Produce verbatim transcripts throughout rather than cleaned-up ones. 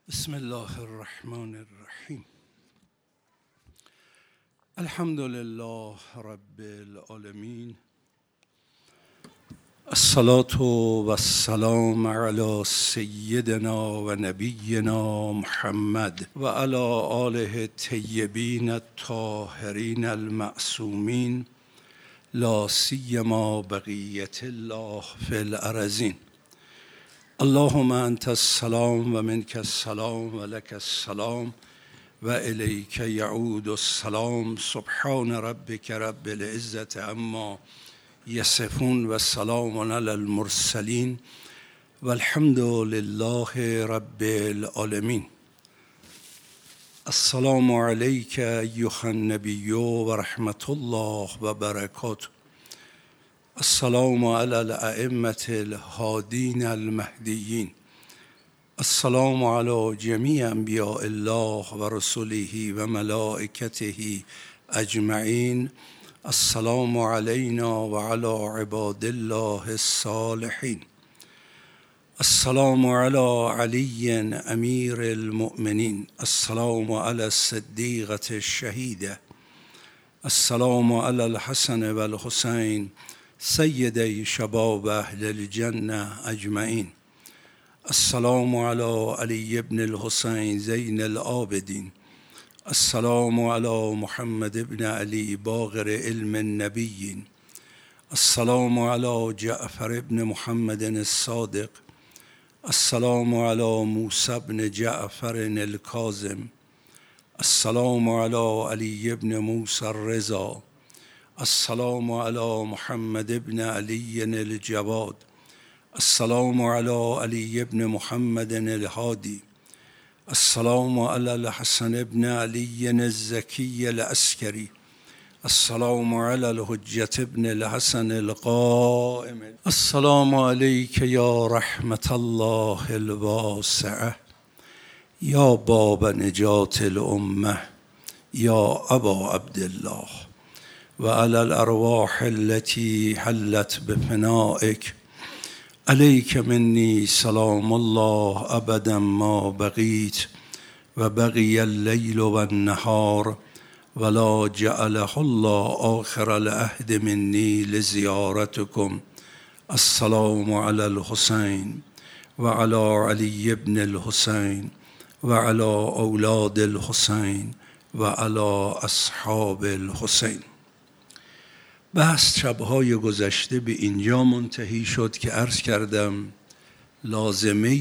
بسم الله الرحمن الرحیم. الحمد لله رب العالمین. الصلاة و السلام علی سیدنا و نبینا محمد و علی آله الطیبین الطاهرین المعصومین، لا سیما بقیة الله فی الارضین. اللهم انت السلام و منک السلام و لک السلام و الیک یعود السلام. سبحان ربک رب العزة عما یصفون و سلام علی المرسلین و الحمد لله رب العالمین. السلام علیک ایها النبی و رحمت الله و برکاته. السلام علی الائمة الهادین المهدیین. السلام علی جمیع انبیاء الله و رسله و ملائکته اجمعین. السلام علینا و علی عباد الله الصالحین. السلام علی علی امیر المؤمنین. السلام علی الصدیقة الشهیدة. السلام علی الحسن و الحسین سیدی شباب اهل الجنة اجمعین. السلام علی علی ابن الحسین زین العابدین. السلام علی محمد ابن علی باقر علم النبیین. السلام علی جعفر ابن محمد الصادق. السلام علی موسی ابن جعفر الکاظم. السلام علی علی ابن موسی الرضا. السلام علی محمد ابن علی الجواد. السلام علی علی ابن محمد الهادی. السلام علی الحسن ابن علی الزکی العسکری. السلام علی الحجة ابن الحسن القائم. السلام علیک یا رحمت الله الواسعة، یا باب نجات الامة، یا ابا عبدالله، و علی الارواح التي حلت بفنائک. علیک منی سلام الله ابدا ما بقیت و بقی اللیل و النهار ولا جعله الله آخر العهد منی لزیارتکم. السلام علی الحسین و علی علی ابن الحسین و علی اولاد الحسین و علی اصحاب الحسین. بحث شبهای گذشته به اینجا منتهی شد که عرض کردم لازمه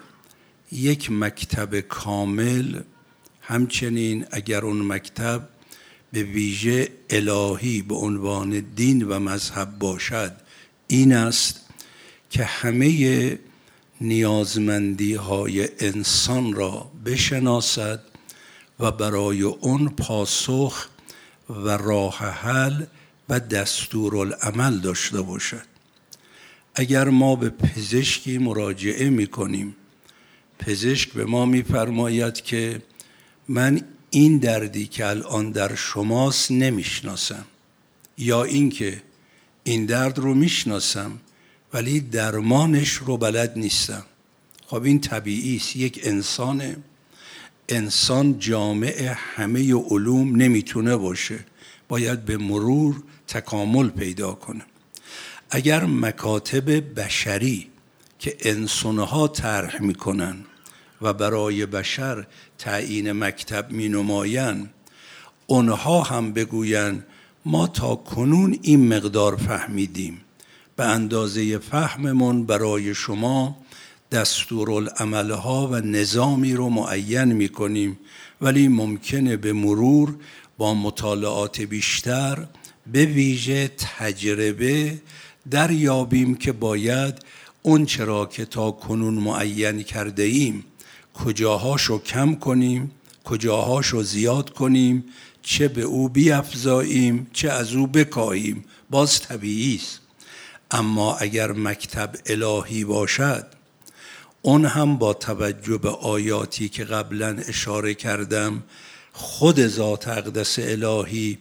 یک مکتب کامل، همچنین اگر اون مکتب به ویژه الهی به عنوان دین و مذهب باشد، این است که همه نیازمندی های انسان را بشناسد و برای اون پاسخ و راه حل و دستورالعمل داشته باشد. اگر ما به پزشکی مراجعه می کنیم، پزشک به ما می فرماید که من این دردی که الان در شماست نمیشناسم، یا اینکه این درد رو میشناسم ولی درمانش رو بلد نیستم. خب این طبیعی است، یک انسانه. انسان جامع همه علوم نمیتونه باشه، باید به مرور تکامل پیدا کنه. اگر مکاتب بشری که انسانها طرح میکنن و برای بشر تعیین مکتب می نماین، اونها هم بگوین ما تا کنون این مقدار فهمیدیم، به اندازه فهممون برای شما دستورالعملها و نظامی رو معین می کنیم، ولی ممکنه به مرور با مطالعات بیشتر به ویژه تجربه دریابیم که باید اون چرا که تا کنون معین کرده ایم کجاهاشو کم کنیم، کجاهاشو زیاد کنیم، چه به او بیفزاییم چه از او بکاهیم. باز طبیعی است. اما اگر مکتب الهی باشد، اون هم با توجه به آیاتی که قبلا اشاره کردم، خود ذات اقدس الهی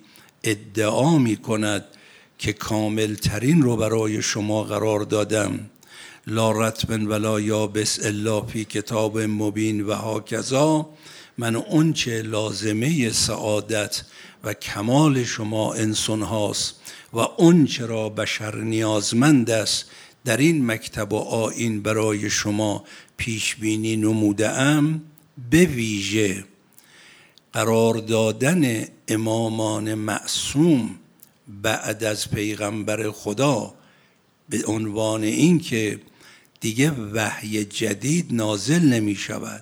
ادعا می کند که کامل ترین رو برای شما قرار دادم. لا رطب ولا یابس الا فی کتاب مبین و هاکذا. من اون چه لازمه سعادت و کمال شما انسان هاست و اون چرا بشر نیازمند است در این مکتب و آیین برای شما پیش بینی نموده ام. به ویژه قرار دادن امامان معصوم بعد از پیغمبر خدا به عنوان این که دیگه وحی جدید نازل نمی شود،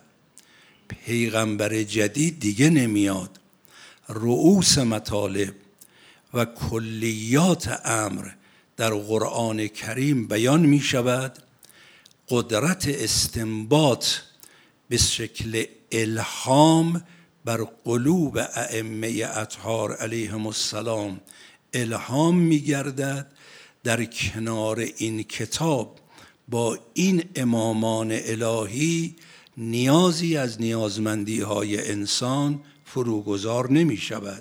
پیغمبر جدید دیگه نمیاد، رؤوس مطالب و کلیات امر در قرآن کریم بیان می شود. قدرت استنباط به شکل الهام بر قلوب ائمه اطهار علیهم السلام الهام می گردد. در کنار این کتاب با این امامان الهی نیازی از نیازمندی های انسان فروگذار نمی شود.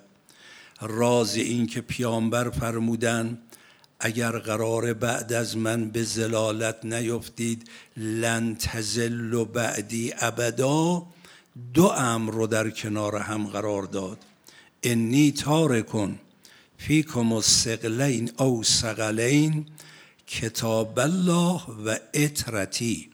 راز این که پیامبر فرمودن اگر قرار بعد از من به ضلالت نیفتید لن تضلوا بعدی ابدا، دو امر رو در کنار هم قرار داد. انی تارکن فیکم الثقلین او ثقلین کتاب الله و اطرتی،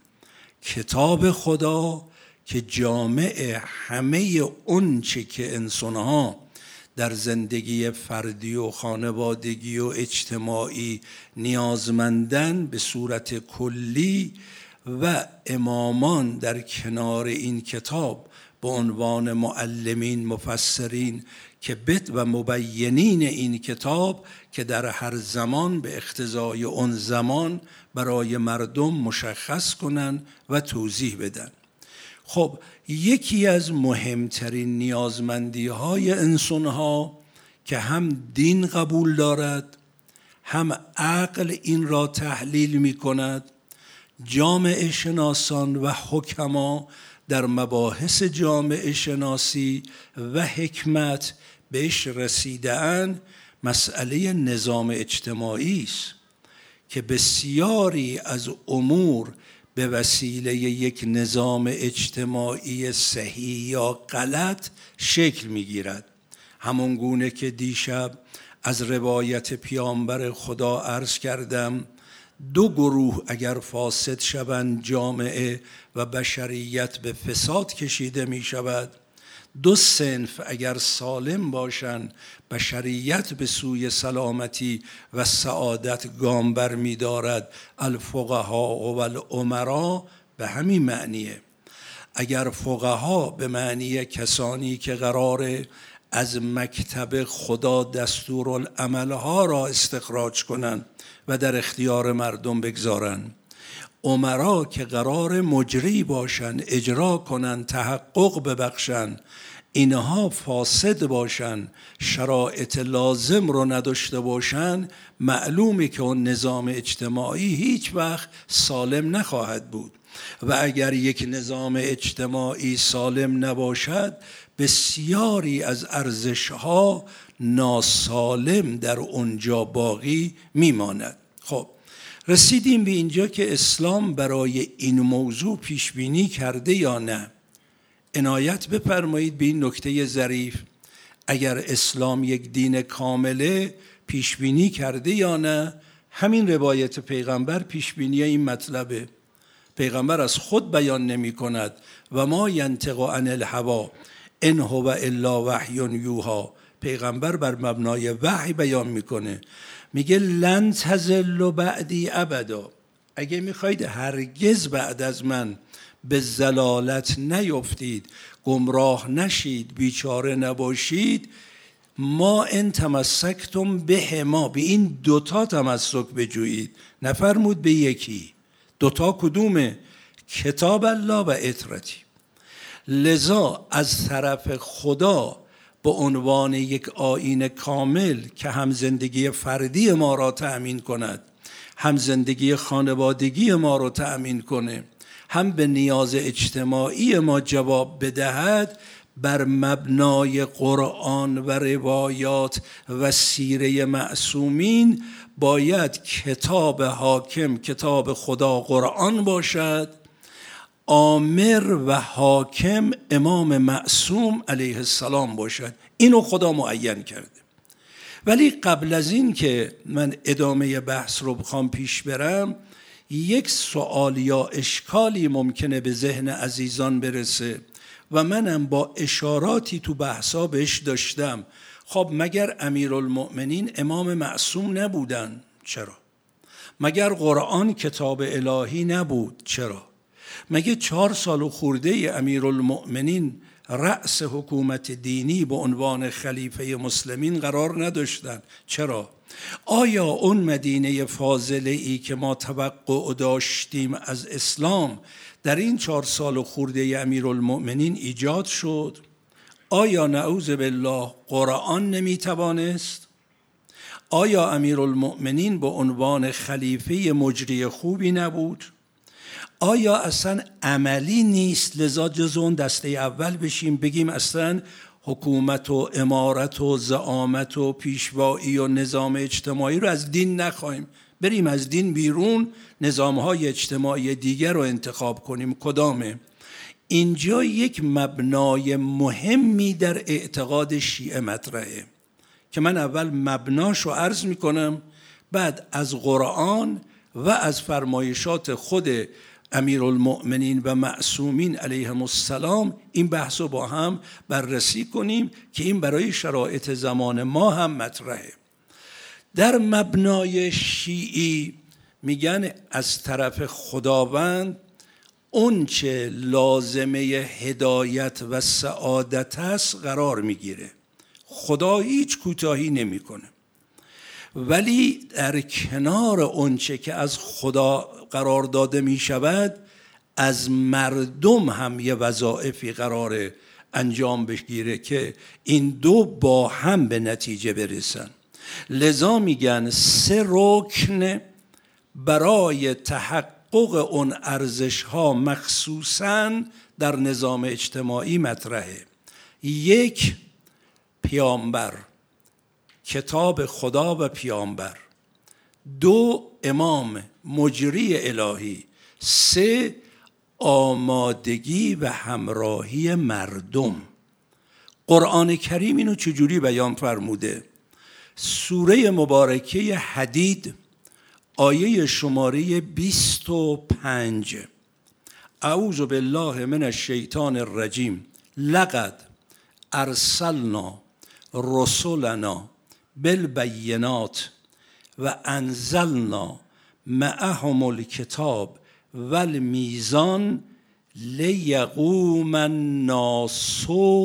کتاب خدا که جامع همه اون چه که انسانها در زندگی فردی و خانوادگی و اجتماعی نیازمندن به صورت کلی، و امامان در کنار این کتاب به عنوان معلمین مفسرین که بد و مبینین این کتاب که در هر زمان به اقتضای اون زمان برای مردم مشخص کنن و توضیح بدن. خب یکی از مهمترین نیازمندی های انسان ها که هم دین قبول دارد هم عقل این را تحلیل می کند، جامعه شناسان و حکما در مباحث جامعه شناسی و حکمت بهش رسیده‌اند، مسئله نظام اجتماعی است که بسیاری از امور به وسیله یک نظام اجتماعی صحیح یا غلط شکل می‌گیرد. همون گونه که دیشب از روایت پیامبر خدا عرض کردم، دو گروه اگر فاسد شوند جامعه و بشریت به فساد کشیده می شود. دو صنف اگر سالم باشند بشریت به سوی سلامتی و سعادت گام بر می دارد. الفقها و الامرا به همین معنیه. اگر فقها به معنی کسانی که قراره از مکتب خدا دستورالعملها را استخراج کنند و در اختیار مردم بگذارند، امرا که قرار مجری باشند، اجرا کنند، تحقق ببخشند، اینها فاسد باشند، شرایط لازم رو نداشته باشند، معلومه که اون نظام اجتماعی هیچ وقت سالم نخواهد بود. و اگر یک نظام اجتماعی سالم نباشد، بسیاری از ارزش‌ها ناسالم در اونجا باقی میماند. خب رسیدیم به اینجا که اسلام برای این موضوع پیش بینی کرده یا نه. عنایت بفرمایید به این نکته ظریف، اگر اسلام یک دین کامله پیش بینی کرده یا نه. همین روایت پیغمبر پیش بینی این مطلبه. پیغمبر از خود بیان نمی کند و ما ینطق عن الهوی ان هو الا وحی یوحی. پیغمبر بر مبنای وحی بیان میکنه، میگه لن تضلوا بعدی ابدا. اگه میخواید هرگز بعد از من به ضلالت نیفتید، گمراه نشید، بیچاره نباشید، ما ان تمسکتم به ما، به این دوتا تمسک بجویید. نفرمود به یکی، دوتا کدومه؟ کتاب الله و اطرتی. لذا از طرف خدا به عنوان یک آیین کامل که هم زندگی فردی ما را تأمین کند، هم زندگی خانوادگی ما را تأمین کنه، هم به نیاز اجتماعی ما جواب بدهد، بر مبنای قرآن و روایات و سیره معصومین باید کتاب حاکم کتاب خدا قرآن باشد، آمر و حاکم امام معصوم علیه السلام باشد. اینو خدا معین کرده. ولی قبل از این که من ادامه بحث رو بخوام پیش برم، یک سوال یا اشکالی ممکنه به ذهن عزیزان برسه و منم با اشاراتی تو بحثا بهش داشتم. خب مگر امیرالمؤمنین امام معصوم نبودن؟ چرا؟ مگر قرآن کتاب الهی نبود؟ چرا؟ مگه چهار سال و خورده امیرالمؤمنین رأس حکومت دینی به عنوان خلیفه مسلمین قرار نداشتن؟ چرا؟ آیا اون مدینه فاضله ای که ما توقع داشتیم از اسلام در این چهار سال و خورده امیرالمؤمنین ایجاد شد؟ آیا نعوذ بالله قرآن نمیتوانست؟ آیا امیرالمؤمنین به عنوان خلیفه مجری خوبی نبود؟ آیا اصلا عملی نیست لذا جز اون دسته اول بشیم بگیم اصلا حکومت و امارت و زعامت و پیشوایی و نظام اجتماعی رو از دین نخواهیم، بریم از دین بیرون، نظامهای اجتماعی دیگر رو انتخاب کنیم؟ کدامه؟ اینجا یک مبنای مهمی در اعتقاد شیعه مطرحه که من اول مبناش رو عرض میکنم، بعد از قرآن و از فرمایشات خود امیرالمؤمنین و معصومین علیهم السلام این بحث رو با هم بررسی کنیم که این برای شرایط زمان ما هم مطرحه. در مبنای شیعی میگن از طرف خداوند اون چه لازمه هدایت و سعادت است قرار میگیره. خدا هیچ کوتاهی نمیکنه، ولی در کنار اون چه که از خدا قرار داده می شود از مردم هم یه وظایفی قرار انجام بگیره که این دو با هم به نتیجه برسن. لذا میگن سه رکن برای تحقق اون ارزش ها مخصوصاً در نظام اجتماعی مطرحه. یک، پیامبر، کتاب خدا و پیامبر. دو، امام مجری الهی. سه، آمادگی و همراهی مردم. قرآن کریم اینو چجوری بیان فرموده؟ سوره مبارکه حدید آیه شماره بیست و پنج: اعوذ بالله من الشیطان الرجیم لقد ارسلنا رسولنا بالبینات و انزلنا معهم الکتاب والمیزان لیقوم الناس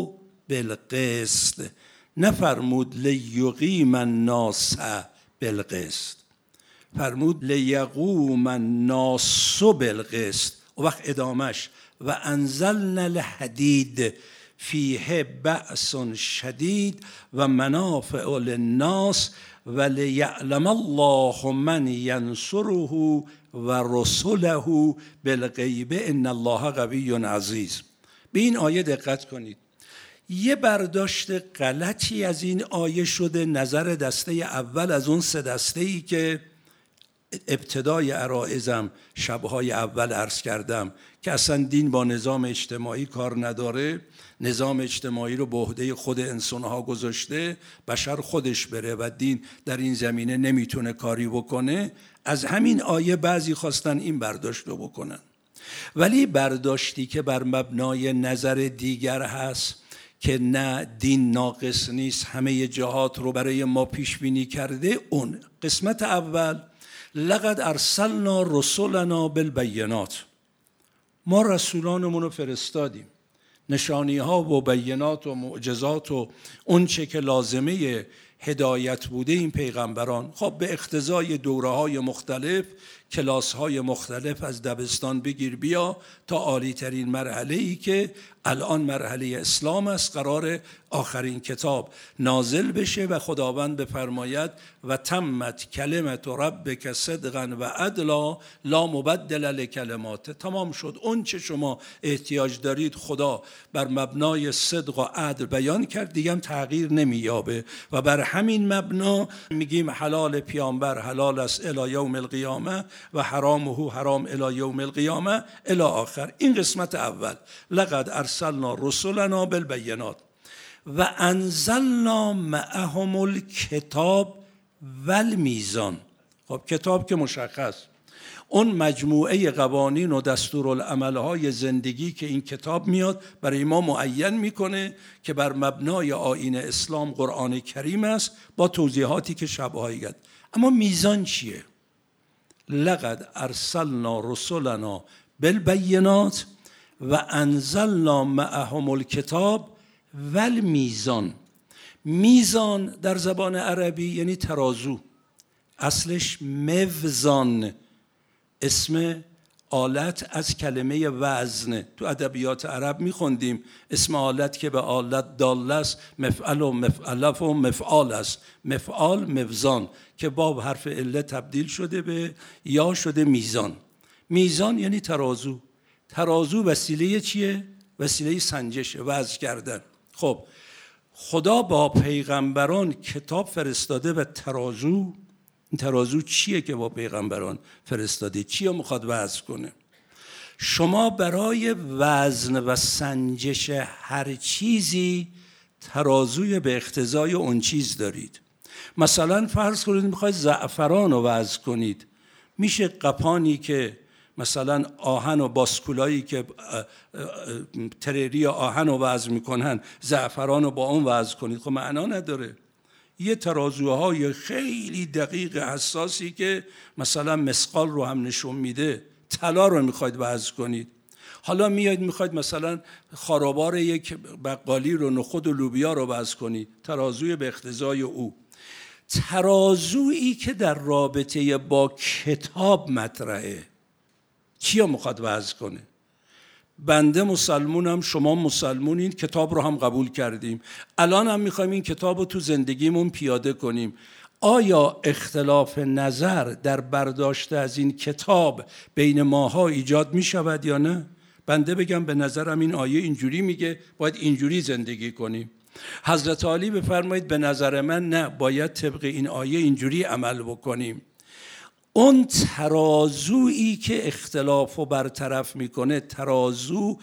بالقسط. نفرمود لیقیم الناس بالقسط، فرمود لیقوم الناس بالقسط. و وقت ادامش و انزلنا الحدید فیه بأس شدید و منافع للناس و لیعلم الله من ینصره و رسله بالغیب ان الله قوی عزیز. به این آیه دقت کنید. یه برداشت غلطی از این آیه شده نظر دسته اول از اون سه دسته ای که ابتدای عرائزم شبهای اول عرض کردم که اصلا دین با نظام اجتماعی کار نداره، نظام اجتماعی رو به عهده خود انسانها گذاشته، بشر خودش بره و دین در این زمینه نمیتونه کاری بکنه. از همین آیه بعضی خواستن این برداشت رو بکنن، ولی برداشتی که بر مبنای نظر دیگر هست که نه دین ناقص نیست، همه جهات رو برای ما پیش بینی کرده، اون قسمت اول لقد ارسلنا رسولنا بالبینات، ما رسولانمون رو فرستادیم، نشانی ها و بینات و معجزات و اون چه که لازمه هدایت بوده این پیغمبران. خب به اقتضای دوره‌های مختلف، کلاس‌های مختلف از دبستان بگیر بیا تا عالی ترین مرحله‌ای که الان مرحله اسلام است، قرار آخرین کتاب نازل بشه و خداوند بفرماید و تمت کلمت ربک صدقا و عدلا لا مبدل لکلماته. تمام شد اون چه شما احتیاج دارید خدا بر مبنای صدق و عدل بیان کرد، دیگه هم تغییر نمییابه و بر همین مبنا میگیم حلال پیامبر حلال است الی یوم القیامه و حرامه حرام الی یوم القیامه الی آخر. این قسمت اول. لقد ارسلنا رسلنا بالبینات و انزلنا معهم الکتاب والمیزان. خب کتاب که مشخص، اون مجموعه قوانین و دستورالعملهای زندگی که این کتاب میاد برای ما معین میکنه که بر مبنای آیین اسلام قرآن کریم است با توضیحاتی که شبهایی گد. اما میزان چیه؟ لقد ارسلنا رسلنا بالبینات و انزلنا معهم الکتاب والمیزان. میزان در زبان عربی یعنی ترازو، اصلش موزان، اسم آلت از کلمه وزن. تو ادبیات عرب میخوندیم اسم آلت که به آلت دال است مفعل و مفعلف و مفعال است. مفعال موزان که با حرف عله تبدیل شده به یا شده میزان. میزان یعنی ترازو. ترازو وسیله چیه؟ وسیله سنجش، وزن کردن. خب خدا با پیغمبران کتاب فرستاده و ترازو. این ترازو چیه که با پیغمبران فرستاده؟ چیه میخواد وزن کنه؟ شما برای وزن و سنجش هر چیزی ترازوی به اقتضای اون چیز دارید. مثلا فرض کنید میخواید زعفران رو وزن کنید، میشه قپانی که مثلا آهن و باسکولایی که ترری آهن رو وزن میکنن زعفران رو با اون وزن کنید، خب معنا نداره. یه ترازوهای خیلی دقیق حساسی که مثلا مسقال رو هم نشون میده، طلا رو میخواید وزن کنید. حالا میاید میخواید مثلا خارابار یک بقالی رو، نخود و لوبیا رو وزن کنید، ترازوی به اقتضای او. ترازویی که در رابطه با کتاب مطرحه چی رو میخواد وزن کنه؟ بنده مسلمونم، شما مسلمونین، کتاب رو هم قبول کردیم، الان هم میخوایم این کتاب رو تو زندگیمون پیاده کنیم. آیا اختلاف نظر در برداشت از این کتاب بین ماها ایجاد میشود یا نه؟ بنده بگم به نظرم این آیه اینجوری میگه باید اینجوری زندگی کنیم. حضرت علی بفرمایید به نظر من نه، باید طبق این آیه اینجوری عمل بکنیم. اون ترازویی که اختلافو برطرف میکنه، ترازو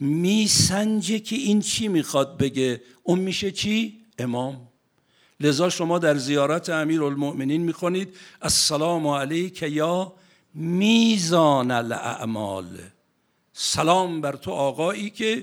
میسنجه که این چی میخواد بگه، اون میشه چی؟ امام. لذا شما در زیارت امیرالمؤمنین میخونید السلام علیک یا میزان الاعمال. سلام بر تو آقایی که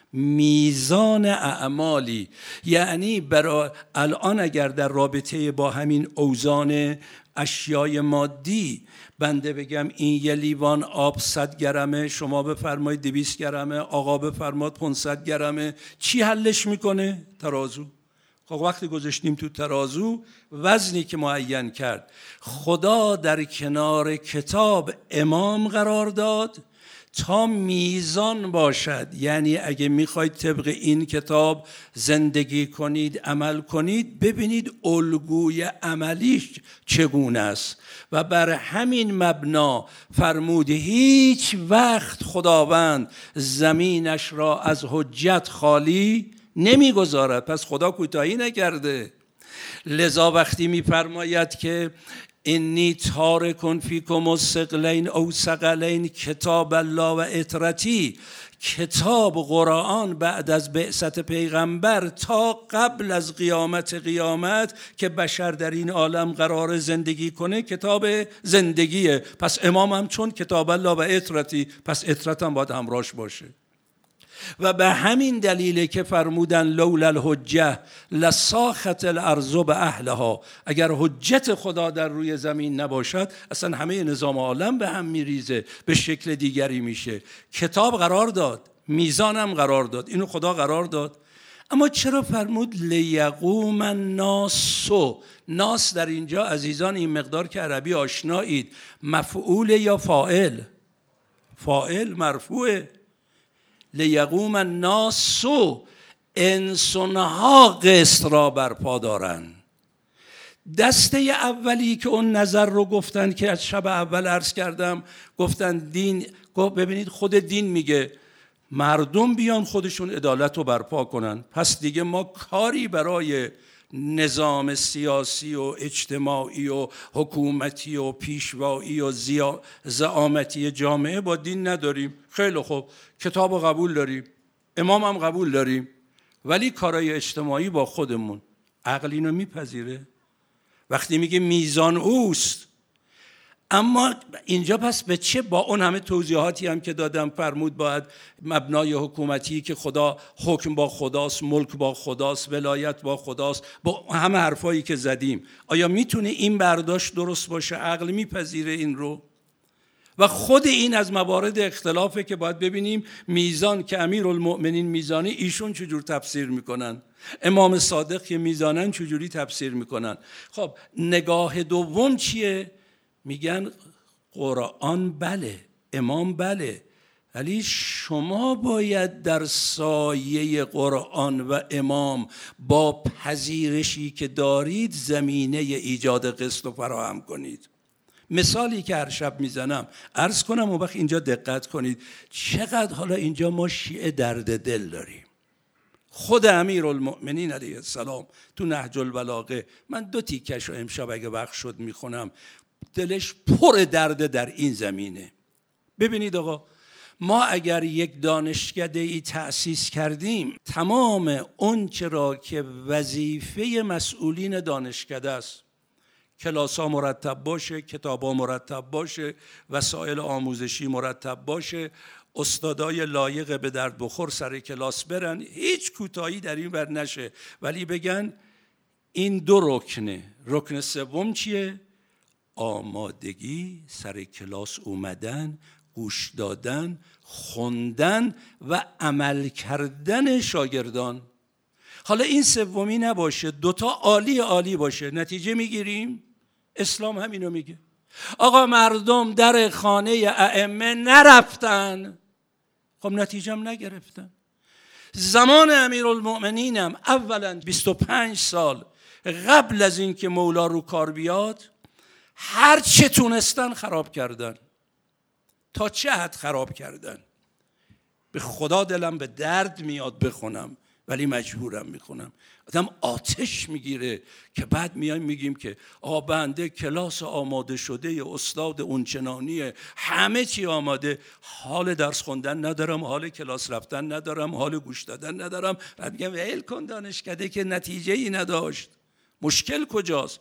میزان اعمالی. یعنی برای الان اگر در رابطه با همین اوزان اشیای مادی بنده بگم این یه لیوان آب صد گرمه، شما بفرمایید دویست گرمه، آقا بفرماد پانصد گرمه، چی حلش میکنه؟ ترازو. خب وقتی گذاشتیم تو ترازو، وزنی که معین کرد خدا در کنار کتاب امام قرار داد تا میزان باشد. یعنی اگه میخواید طبق این کتاب زندگی کنید، عمل کنید، ببینید الگوی عملیش چگونه است و بر همین مبنا فرمود هیچ وقت خداوند زمینش را از حجت خالی نمیگذارد. پس خدا کوتاهی نکرده. لذا وقتی میفرماید که انی تارکن فیکم الثقلین او ثقلین کتاب الله و اطرتی، کتاب قرآن بعد از بعثت پیغمبر تا قبل از قیامت قیامت که بشر در این عالم قرار زندگی کنه کتاب زندگیه. پس امام هم چون کتاب الله و اطرتی، پس اطرت هم باید همراهش باشه. و به همین دلیله که فرمودن لولا الحجه لساخت الارض باهلها، اگر حجت خدا در روی زمین نباشد اصلا همه نظام عالم به هم میریزه، به شکل دیگری میشه. کتاب قرار داد، میزانم قرار داد، اینو خدا قرار داد. اما چرا فرمود لیقوم الناس؟ ناس در اینجا عزیزان این مقدار که عربی آشنایید مفعول یا فاعل؟ فاعل مرفوعه. لیقوم الناس، انسانها قسط را برپا دارن. دسته اولی که اون نظر رو گفتن که از شب اول عرض کردم، گفتن دین، ببینید خود دین میگه مردم بیان خودشون عدالت رو برپا کنن، پس دیگه ما کاری برای نظام سیاسی و اجتماعی و حکومتی و پیشوایی و زعامتی جامعه با دین نداریم. خیلی خوب، کتاب رو قبول داریم، امام هم قبول داریم، ولی کارهای اجتماعی با خودمون. عقل اینو میپذیره؟ وقتی میگه میزان اوست. اما اینجا پس به چه؟ با اون همه توضیحاتی هم که دادم فرمود باید مبنای حکومتی که خدا، حکم با خداست، ملک با خداست، ولایت با خداست، با همه حرفایی که زدیم. آیا میتونه این برداشت درست باشه؟ عقل میپذیره این رو؟ و خود این از موارد اختلافه که باید ببینیم میزان که امیرالمؤمنین میزانی ایشون چجور تفسیر میکنن، امام صادق که میزانن چجوری تفسیر میکنن. خب نگاه دوم چیه؟ میگن قرآن بله، امام بله، ولی شما باید در سایه قرآن و امام با پذیرشی که دارید زمینه ایجاد قسط رو فراهم کنید. مثالی که هر شب میزنم عرض کنم و وقت اینجا دقت کنید چقدر حالا اینجا ما شیعه درد دل داریم. خود امیرالمؤمنین علیه السلام تو نهج البلاغه، من دو تیکش رو امشب اگه وقت شد میخونم، دلش پر درد در این زمینه. ببینید آقا، ما اگر یک دانشکده ای تأسیس کردیم، تمام اون چرا که وظیفه مسئولین دانشکده است، کلاس ها مرتب باشه، کتاب ها مرتب باشه، وسایل آموزشی مرتب باشه، استادای لایق به درد بخور سر کلاس برن، هیچ کوتاهی در این ور نشه، ولی بگن این دو رکنه. رکن سوم چیه؟ آمادگی سر کلاس اومدن، گوش دادن، خوندن و عمل کردن شاگردان. حالا این سومی نباشه، دوتا عالی عالی باشه، نتیجه میگیریم؟ اسلام همینو میگه. آقا مردم در خانه ائمه نرفتن، خب نتیجه هم نگرفتن. زمان امیرالمؤمنینم اولا بیست و پنج سال قبل از این که مولا رو کار بیاد هر چه تونستن خراب کردن. تا چه حد خراب کردن؟ به خدا دلم به درد میاد بخونم، ولی مجبورم میخونم. آدم آتش میگیره که بعد میایم میگیم که آقا بنده کلاس آماده شده، استاد اونچنانیه، همه چی آماده، حال درس خوندن ندارم، حال کلاس رفتن ندارم، حال گوش دادن ندارم. بعد میگم ول کن دانشکده که نتیجه ای نداشت. مشکل کجاست؟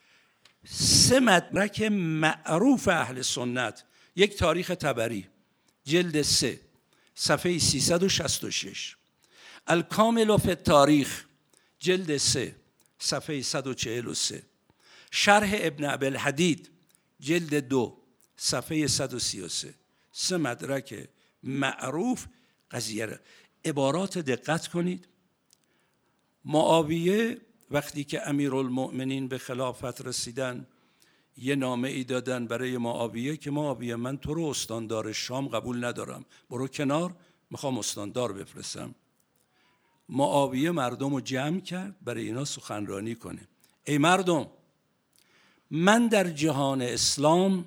سه مدرک معروف اهل سنت، یک تاریخ طبری جلد سه صفحه سیصد و شصت و شش، الکامل فی التاریخ جلد سه صفحه صد و چهل و سه، شرح ابن ابی‌الحدید جلد دو صفحه صد و سی و سه. سه مدرک معروف قضیه را. عبارات دقت کنید. معاویه وقتی که امیرالمؤمنین به خلافت رسیدن یه نامه ای دادن برای معاویه که معاویه من تو رو استاندار شام قبول ندارم، برو کنار، میخوام استاندار بفرستم. معاویه مردم رو جمع کرد برای اینا سخنرانی کنه. ای مردم، من در جهان اسلام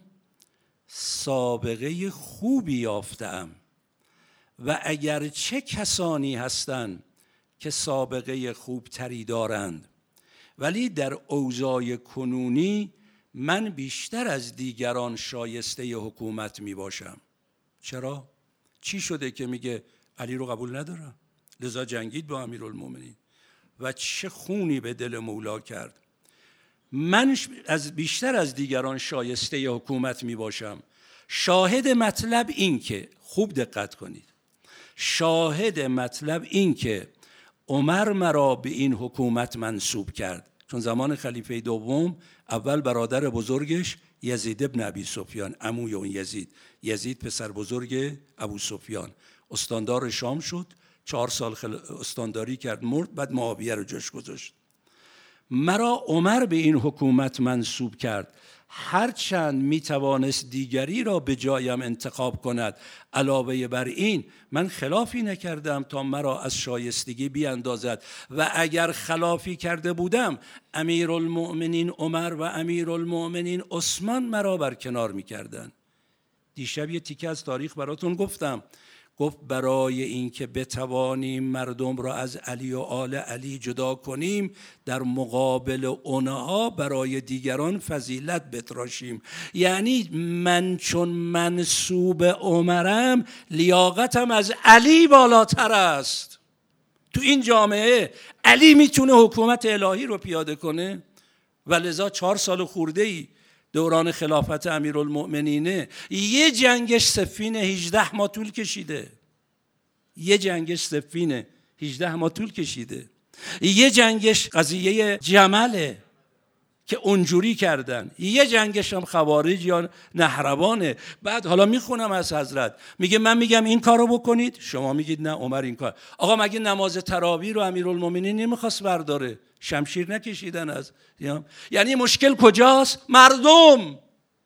سابقه خوبی یافتم و اگر چه کسانی هستند که سابقه خوبتری دارند، ولی در اوضاع کنونی من بیشتر از دیگران شایسته حکومت می باشم. چرا؟ چی شده که میگه علی رو قبول ندارم؟ لذا جنگید با امیرالمومنین و چه خونی به دل مولا کرد. من از بیشتر از دیگران شایسته حکومت می باشم. شاهد مطلب این که، خوب دقت کنید، شاهد مطلب این که عمر مرا به این حکومت منصوب کرد، چون زمان خلیفه دوم اول برادر بزرگش یزید ابن ابی سفیان، عموی اون یزید، یزید پسر بزرگ ابو سفیان، استاندار شام شد، چهار سال خل... استانداری کرد، مرد، بعد معاویه رو جاش گذاشت. مرا عمر به این حکومت منصوب کرد، هرچند میتوانست دیگری را به جایم انتخاب کند. علاوه بر این من خلافی نکردم تا مرا از شایستگی بیاندازد و اگر خلافی کرده بودم امیرالمؤمنین عمر و امیرالمؤمنین عثمان مرا برکنار میکردند. دیشب یه تیکه از تاریخ براتون گفتم، گفت برای اینکه بتوانیم مردم را از علی و آل علی جدا کنیم، در مقابل اونها برای دیگران فضیلت بتراشیم. یعنی من چون منسوب عمرم، لیاقتم از علی بالاتر است. تو این جامعه علی میتونه حکومت الهی رو پیاده کنه و لذا چهار سال خورده ای دوران خلافت امیرالمؤمنینه یه جنگش صفین هجده ماه طول کشیده. یه جنگش صفین هجده ماه طول کشیده. یه جنگش قضیه جمله که اونجوری کردن. یه جنگش هم خوارج یا نهروانه. بعد حالا میخونم از حضرت، میگه من میگم این کارو بکنید، شما میگید نه عمر این کار. آقا مگه نماز تراویح رو امیرالمؤمنین نمیخواست برداره؟ شمشیر نکشیدن از؟ یعنی مشکل کجاست؟ مردم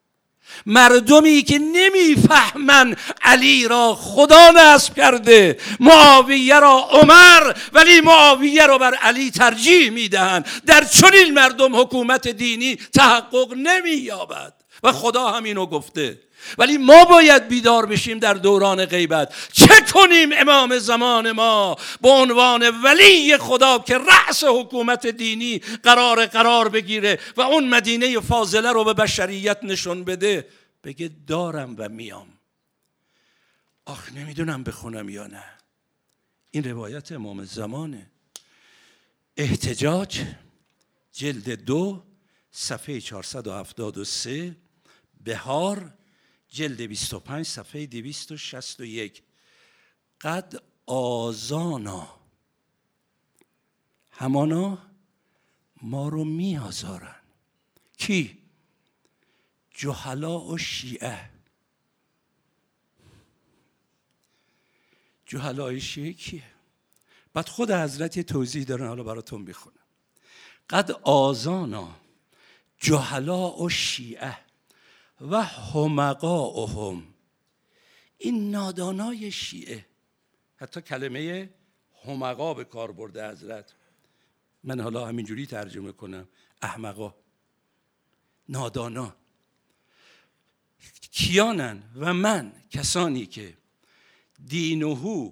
مردمی که نمیفهمن علی را خدا نصب کرده، معاویه را عمر، ولی معاویه را بر علی ترجیح میدهند. در چنین مردم حکومت دینی تحقق نمییابد و خدا همینو گفته. ولی ما باید بیدار بشیم در دوران غیبت. چه کنیم امام زمان ما به عنوان ولی خدا که رأس حکومت دینی قرار قرار بگیره و اون مدینه فاضله رو به بشریت نشون بده، بگه دارم و میام. آخ نمیدونم بخونم یا نه. این روایت امام زمانه. احتجاج جلد دو صفحه چهارصد و هفتاد و سه، بهار جلد بیست و پنج صفحه دویست و شصت و یک. قد آزانا، همانا ما رو می آزارن. کی؟ جهلا و شیعه. جهلای شیعه کیه؟ بعد خود حضرت توضیح دارن، حالا براتون بخونم. قد آزانا جهلا و شیعه و همقاهم. این نادانای شیعه، حتی کلمه همقا به کار برده حضرت، من حالا همینجوری ترجمه کنم، احمقا، نادانا. کیانن؟ و من کسانی که دینهو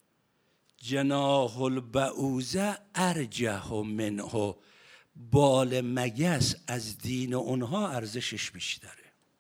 جناح البعوزه ارجح منه، بال مگس از دین اونها ارزشش بیشتره.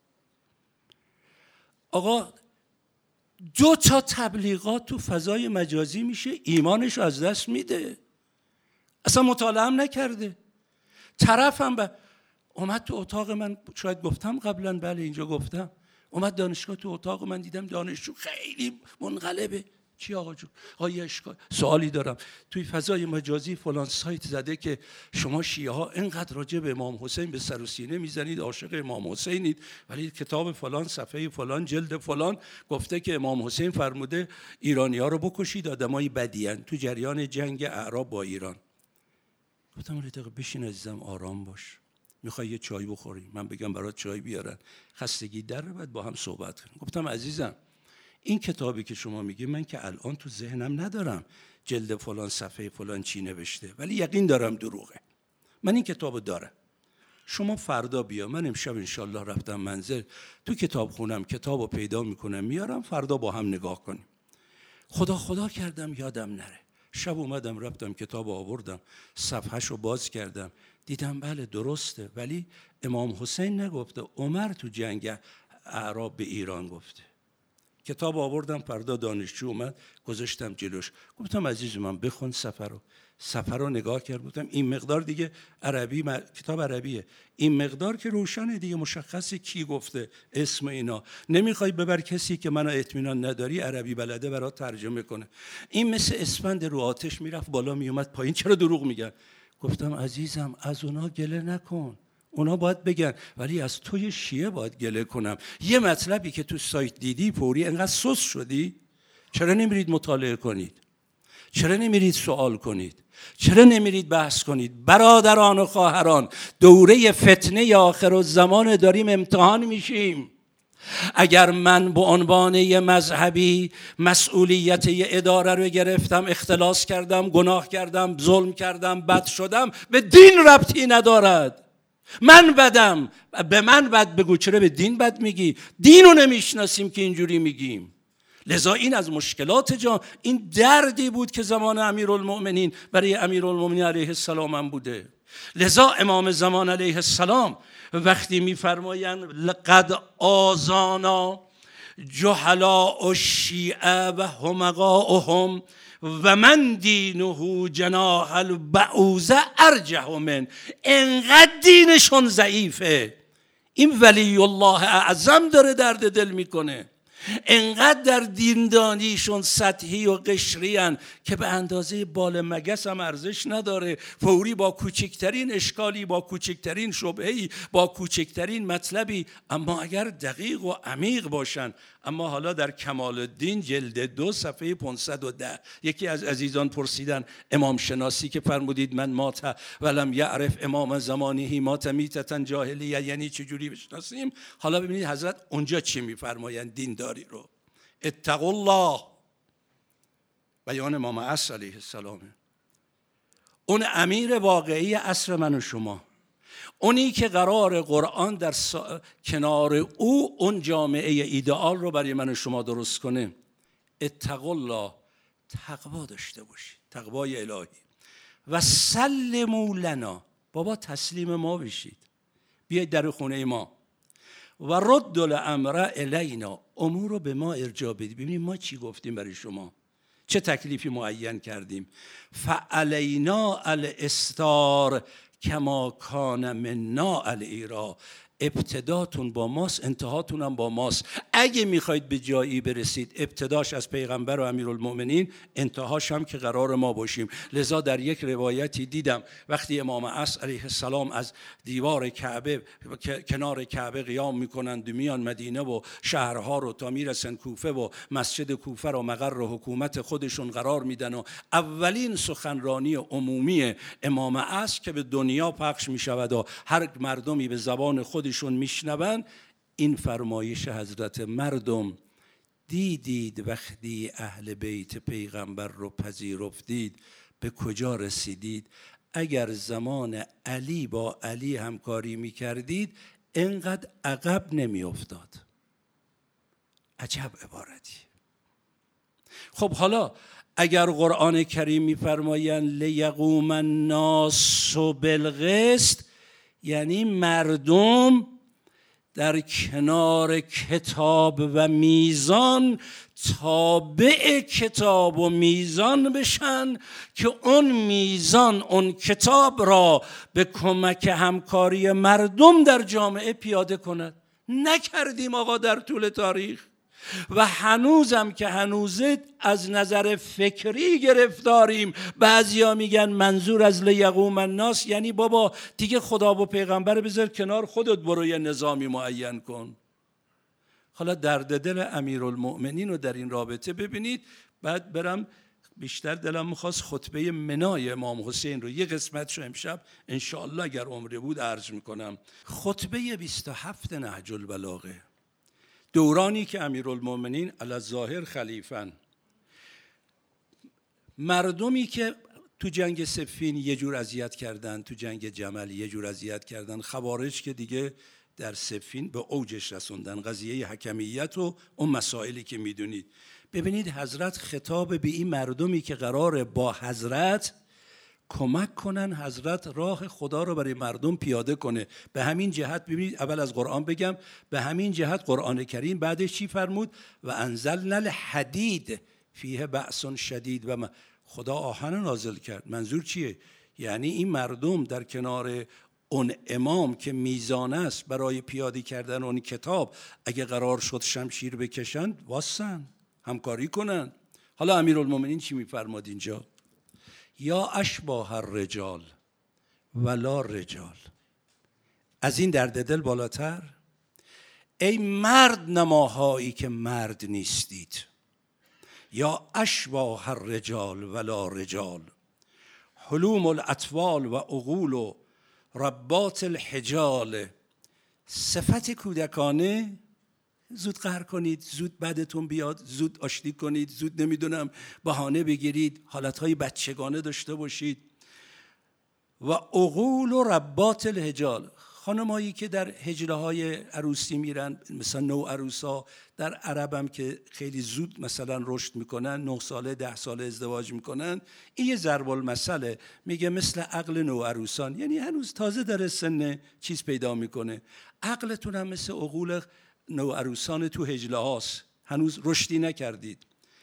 آقا دو تا تبلیغات تو فضای مجازی میشه ایمانش رو از دست میده، اصلا مطالعه هم نکرده. طرف هم به اومد تو اتاق من، شاید گفتم قبلا، بله اینجا گفتم، اومد دانشگاه تو اتاق من، دیدم دانشجو خیلی منقلبه. چی آقا جون؟ آیا اشکال سوالی دارم، توی فضای مجازی فلان سایت زده که شما شیعه ها اینقدر راجع به امام حسین به سر و سینه میزنید، عاشق امام حسینید، ولی کتاب فلان صفحه فلان جلد فلان گفته که امام حسین فرموده ایرانی ها رو بکشید، آدمای بدی ان، تو جریان جنگ اعراب با ایران. گفتم ولی دقیقه بشین عزیزم، آرام باش، میخوای یه چای بخوری؟ من بگم برات چای بیارن، خستگی در بعد با هم صحبت کنیم. گفتم عزیزم این کتابی که شما میگی من که الان تو ذهنم ندارم جلد فلان صفحه فلان چی نوشته، ولی یقین دارم دروغه. من این کتابو دارم، شما فردا بیا، من امشب انشالله رفتم منزل، تو کتاب خونم کتابو پیدا میکنم میارم، فردا با هم نگاه کنیم. خدا خدا کردم یادم نره. شب اومدم رفتم کتاب آوردم، صفحهشو باز کردم، دیدم بله درسته، ولی امام حسین نگفته، عمر تو جنگ اعراب به ایران گفته. کتاب آوردم، فردا دانشجو اومد گذاشتم جلوش، گفتم عزیز من بخون صفحه رو. صفحه رو نگاه کرد، گفتم این مقدار دیگه عربی، کتاب عربیه، این مقدار که روشنه دیگه، مشخصه کی گفته، اسم اینا. نمیخوای ببر کسی که منو اطمینان نداری عربی بلده برات ترجمه کنه. این مثل اسفند رو آتش میرفت بالا میومد پایین، چرا دروغ میگن؟ گفتم عزیزم از اونا گله نکن، اونا باید بگن، ولی از توی شیعه باید گله کنم. یه مطلبی که تو سایت دیدی فوری انقدر سوس شدی، چرا نمیرید مطالعه کنید؟ چرا نمیرید سوال کنید؟ چرا نمیرید بحث کنید؟ برادران و خواهران، دوره فتنه آخرالزمان داریم، امتحان میشیم. اگر من به عنوان یه مذهبی مسئولیت یه اداره رو گرفتم، اختلاس کردم، گناه کردم، ظلم کردم، بد شدم، به دین ربطی ندارد. من بدم، به من بد بگو. چرا به دین بد میگی؟ دین رو نمیشناسیم که اینجوری میگیم. لذا این از مشکلات جان، این دردی بود که زمان امیرالمؤمنین برای امیرالمؤمنین علیه السلام هم بوده. لذا امام زمان علیه السلام وقتی میفرمایند لقد آذانا جهلاء الشیعه و همقاؤهم و من دینه جناح البعوضه ارجح من، انقدر دینشون ضعیفه. این ولی الله اعظم داره درد دل میکنه. انقدر در دیندانیشون سطحی و قشری هن که به اندازه بال مگس هم ارزش نداره. فوری با کوچکترین اشکالی، با کوچکترین شبهه‌ای، با کوچکترین مطلبی، اما اگر دقیق و عمیق باشن. اما حالا در کمال الدین جلد دو صفحه پانصد و ده یکی از عزیزان پرسیدن امام شناسی که فرمودید من مات ولم یعرف امام زمانه مات میتة جاهلیه، یعنی چجوری بشناسیم؟ حالا ببینید حضرت اونجا چی میفرمایند دینداری رو. اتقوا الله، بیان امام عصر علیه السلامه. اون امیر واقعی عصر من و شما، اونی که قرار قرآن در سا... کنار او اون جامعه ایدئال رو برای من و شما درست کنه. اتقوا الله، تقوا داشته باشید، تقوای الهی. و سلموا لنا، بابا تسلیم ما بشید، بیاید در خونه ما. و رد الامر الینا، امور رو به ما ارجاع بدید. ببینید ما چی گفتیم برای شما، چه تکلیفی معین کردیم. فعلینا الاستار کما کان منا الایرا، ابتداتون با ماست، انتهاتون هم با ماست. اگه میخواید به جایی برسید، ابتداش از پیغمبر و امیرالمؤمنین، انتهاش هم که قرار ما باشیم. لذا در یک روایتی دیدم وقتی امام عصر علیه السلام از دیوار کعبه، کنار کعبه قیام میکنند و میان مدینه و شهرها رو تا میرسن کوفه و مسجد کوفه رو مقر و حکومت خودشون قرار میدن و اولین سخنرانی عمومی امام عصر که به دنیا پخش میشود و هر مردمی به زبان خود شون میشنون، این فرمایش حضرت: مردم دیدید وقتی اهل بیت پیغمبر رو پذیرفتید به کجا رسیدید؟ اگر زمان علی با علی همکاری میکردید اینقدر عقب نمیافتاد. عجب عبارتی. خب حالا اگر قرآن کریم میفرمایند لیقوم الناس بالقسط، یعنی مردم در کنار کتاب و میزان تابع کتاب و میزان بشن که اون میزان، اون کتاب را به کمک همکاری مردم در جامعه پیاده کند. نکردیم آقا در طول تاریخ، و هنوزم که هنوزه از نظر فکری گرفتاریم. بعضیا میگن منظور از لیقوم الناس یعنی بابا دیگه خدا و پیغمبر بذار کنار، خودت برو یه نظامی معین کن. حالا درد دل امیرالمؤمنین رو در این رابطه ببینید. بعد برم بیشتر دلم میخواست خطبه منای امام حسین رو یه قسمت رو امشب انشاءالله اگر عمری بود عرض میکنم. خطبه بیست و هفت نهج البلاغه، دورانی که امیرالمؤمنین علی الظاهر خلیفن، مردمی که تو جنگ صفین یه جور اذیت کردن، تو جنگ جمل یه جور اذیت کردن، خوارج که دیگه در صفین به اوجش رسوندن، قضیه حکمیت و اون مسائلی که میدونید. ببینید حضرت خطاب به این مردمی که قراره با حضرت کمک کنن حضرت راه خدا رو برای مردم پیاده کنه. به همین جهت ببینید، اول از قرآن بگم، به همین جهت قرآن کریم بعدش چی فرمود؟ و انزلنا الحدید فیه بأس شدید. و خدا آهن نازل کرد. منظور چیه؟ یعنی این مردم در کنار اون امام که میزان است برای پیاده کردن اون کتاب، اگه قرار شد شمشیر بکشن واسن، همکاری کنن. حالا امیرالمؤمنین چی میفرماد اینجا؟ یا اشباه الرجال ولا رجال. از این درد دل بالاتر؟ ای مرد نماهایی که مرد نیستید. یا اشباه الرجال ولا رجال، حلوم الاطفال و عقول و ربات الحجال. صفت کودکانه، زود قهر کنید، زود بدتون بیاد، زود آشتی کنید، زود نمیدونم بهانه بگیرید، حالتهای بچگانه داشته باشید. و عقول و ربات الحجال، خانمایی که در حجله های عروسی میرن، مثلا نو عروسا در عرب هم که خیلی زود مثلا رشد میکنن، نه ساله ده ساله ازدواج میکنن، این یه ضرب المثله، میگه مثل عقل نو عروسان، یعنی هنوز تازه در سن چیز پیدا میکنه. عقلتون هم مثل عقول نو عروسان تو حجله هاست، هنوز رشدی نکردید.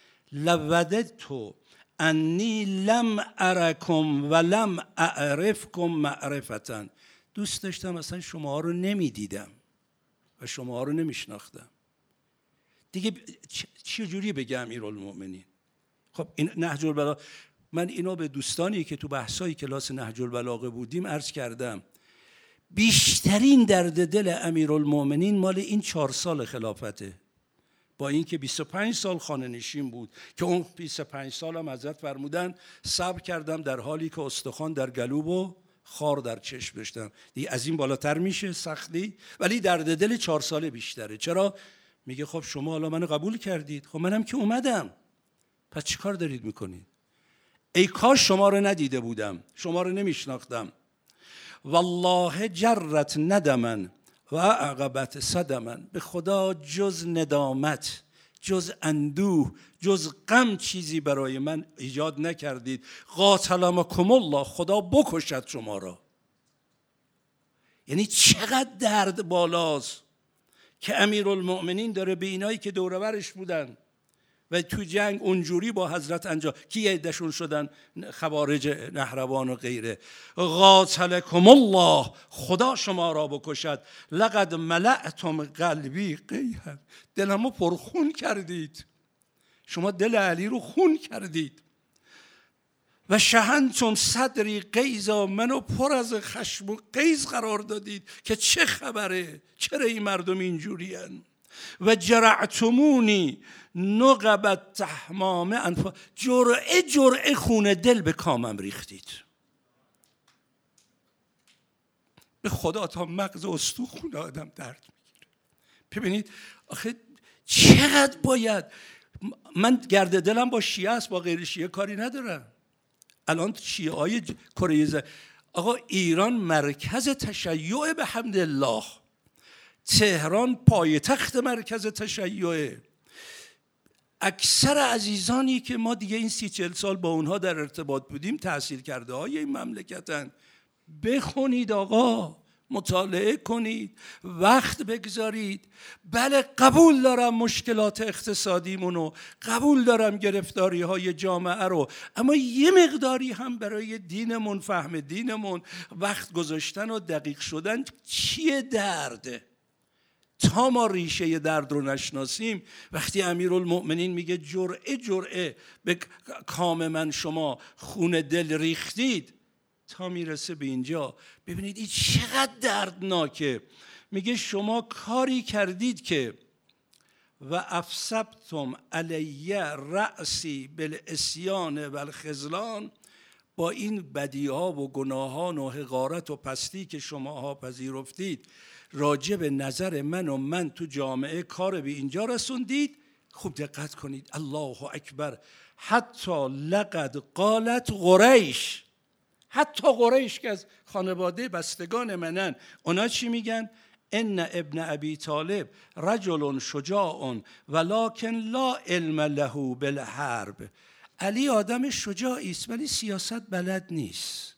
لوددت انی لم ارکم و لم اعرفکم معرفتا، دوست داشتم اصلا شما رو نمیدیدم و شما رو نمیشناختم. دیگه چه جوری بگم امیرالمؤمنین؟ خب این نهج البلاغه، من اینو به دوستانی که تو بحثای کلاس نهج البلاغه بودیم عرض کردم، بیشترین درد دل امیرالمؤمنین مال این چهار سال خلافته، با اینکه بیست و پنج سال خانه نشین بود که اون بیست و پنج سال هم حضرت فرمودن صبر کردم در حالی که استخوان در گلو و خار در چشم داشتم. دیگه از این بالاتر میشه سختی؟ ولی درد دل چهار ساله بیشتره. چرا؟ میگه خب شما حالا منو قبول کردید، خب منم که اومدم، پس چی کار دارید میکنید؟ ای کاش شما رو ندیده بودم، شما رو نمیشناختم. والله جرت ندمن و عقبت صدمن، به خدا جز ندامت، جز اندوه، جز غم چیزی برای من ایجاد نکردید. قاتلکم الله، خدا بکشد شما را. یعنی چقدر درد بالاست که امیرالمؤمنین داره به اینایی که دور و برش بودن و تو جنگ اونجوری با حضرت انجام، کی یه عده‌شون شدن خوارج نهروان و غیره، قاتلکم الله، خدا شما را بکشد. لقد ملأتم قلبی قیحا، دلمو پرخون کردید، شما دل علی رو خون کردید. و شحنتم صدری غیظا، منو پر از خشم و غیظ قرار دادید که چه خبره، چرا این مردم اینجورین. و جرعتمونی نقبت تحمام انفا، جرعه جرعه خون دل به کامم ریختید. به خدا تا مغز استخون آدم درد میگیره. ببینید آخه چقدر باید، من گرد دلم با شیعه است، با غیر شیعه کاری ندارم. الان شیعه های کره زمین، آقا ایران مرکز تشیع به حمد الله، تهران پایتخت مرکز تشیعه. اکثر عزیزانی که ما دیگه این سی چل سال با اونها در ارتباط بودیم تحصیل کرده های این مملکتن. بخونید آقا، مطالعه کنید، وقت بگذارید. بله قبول دارم مشکلات اقتصادیمونو، قبول دارم گرفتاری های جامعه رو، اما یه مقداری هم برای دینمون، فهم دینمون وقت گذاشتن و دقیق شدن. چیه درده؟ تا ما ریشه درد رو نشناسیم، وقتی امیرالمؤمنین میگه جرعه جرعه به کام من شما خون دل ریختید، تا میرسه به اینجا ببینید این چقدر دردناکه. میگه شما کاری کردید که و افسبتم علی رأسی بالعصیان و الخذلان، با این بدیها و گناهان و حقارت و پستی که شماها پذیرفتید راجع به نظر من و من تو جامعه کار به اینجا رسوندید. خوب دقت کنید، الله اکبر. حتی لقد قالت قریش، حتی قریش که از خانواده بستگان منن، اونا چی میگن؟ ان ابن ابی طالب رجل شجاع ولکن لا علم له بالحرب. علی آدم شجاعی است ولی سیاست بلد نیست،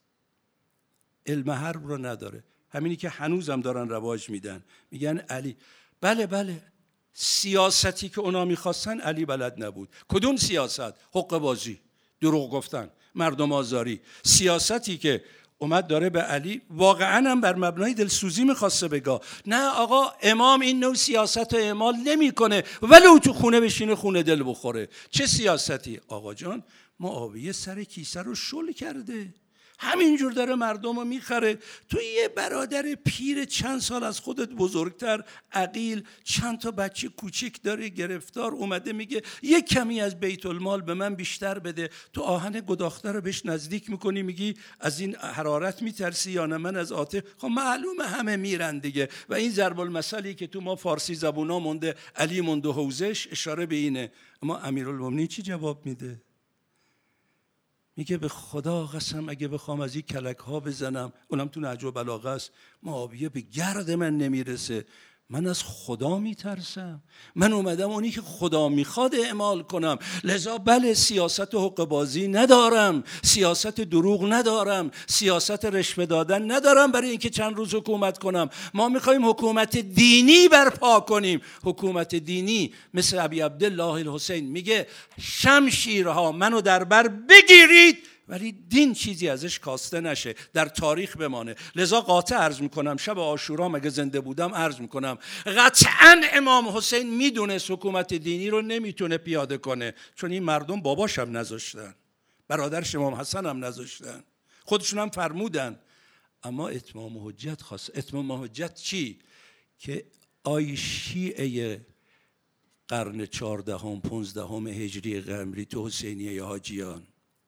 علم حرب رو نداره. همینی که هنوزم دارن رواج میدن، میگن علی. بله بله، سیاستی که اونا میخواستن علی بلد نبود. کدوم سیاست؟ حقه بازی، دروغ گفتن، مردم آزاری. سیاستی که اومد داره به علی واقعا هم بر مبنای دلسوزی میخواسته بگه نه آقا امام این نوع سیاست رو اعمال نمیکنه، ولی او تو خونه بشینه خونه دل بخوره. چه سیاستی؟ آقا جان معاویه سر کیسه رو شل کرده، همینجور داره مردم رو میخره. تو یه برادر پیر چند سال از خودت بزرگتر، عقیل، چند تا بچه کوچیک داره گرفتار، اومده میگه یک کمی از بیت المال به من بیشتر بده. تو آهن گداخته رو بهش نزدیک میکنی، میگی از این حرارت میترسی یا نه؟ من از آتش. خب معلومه همه میرن دیگه. و این ضرب المثلی که تو ما فارسی زبونا مونده، علی مونده حوزش، اشاره به اینه. اما امیرالمومنین چی جواب میده؟ میگه به خدا قسم اگه بخوام از این کلک ها بزنم، اونم تو نهج البلاغه است، معاویه به گرد من نمیرسه. من از خدا میترسم. من اومدم اونی که خدا میخواد اعمال کنم. لذا بله سیاست حقوق بازی ندارم، سیاست دروغ ندارم، سیاست رشوه دادن ندارم برای اینکه چند روز حکومت کنم. ما میخوایم حکومت دینی برپا کنیم. حکومت دینی مثل ابی عبدالله الحسین میگه شمشیرها منو در بر بگیرید ولی دین چیزی ازش کاسته نشه، در تاریخ بمانه. لذا قاطع عرض میکنم، شب عاشورا مگه زنده بودم عرض میکنم قطعا امام حسین میدونست حکومت دینی رو نمیتونه پیاده کنه، چون این مردم باباش هم نذاشتن، برادرش امام حسن هم نذاشتن، خودشون هم فرمودن. اما اتمام حجت خواست. اتمام حجت چی؟ که آی شیعه قرن چهاردهم پونزدهم هجری قمری تو حسینیه حاجیان،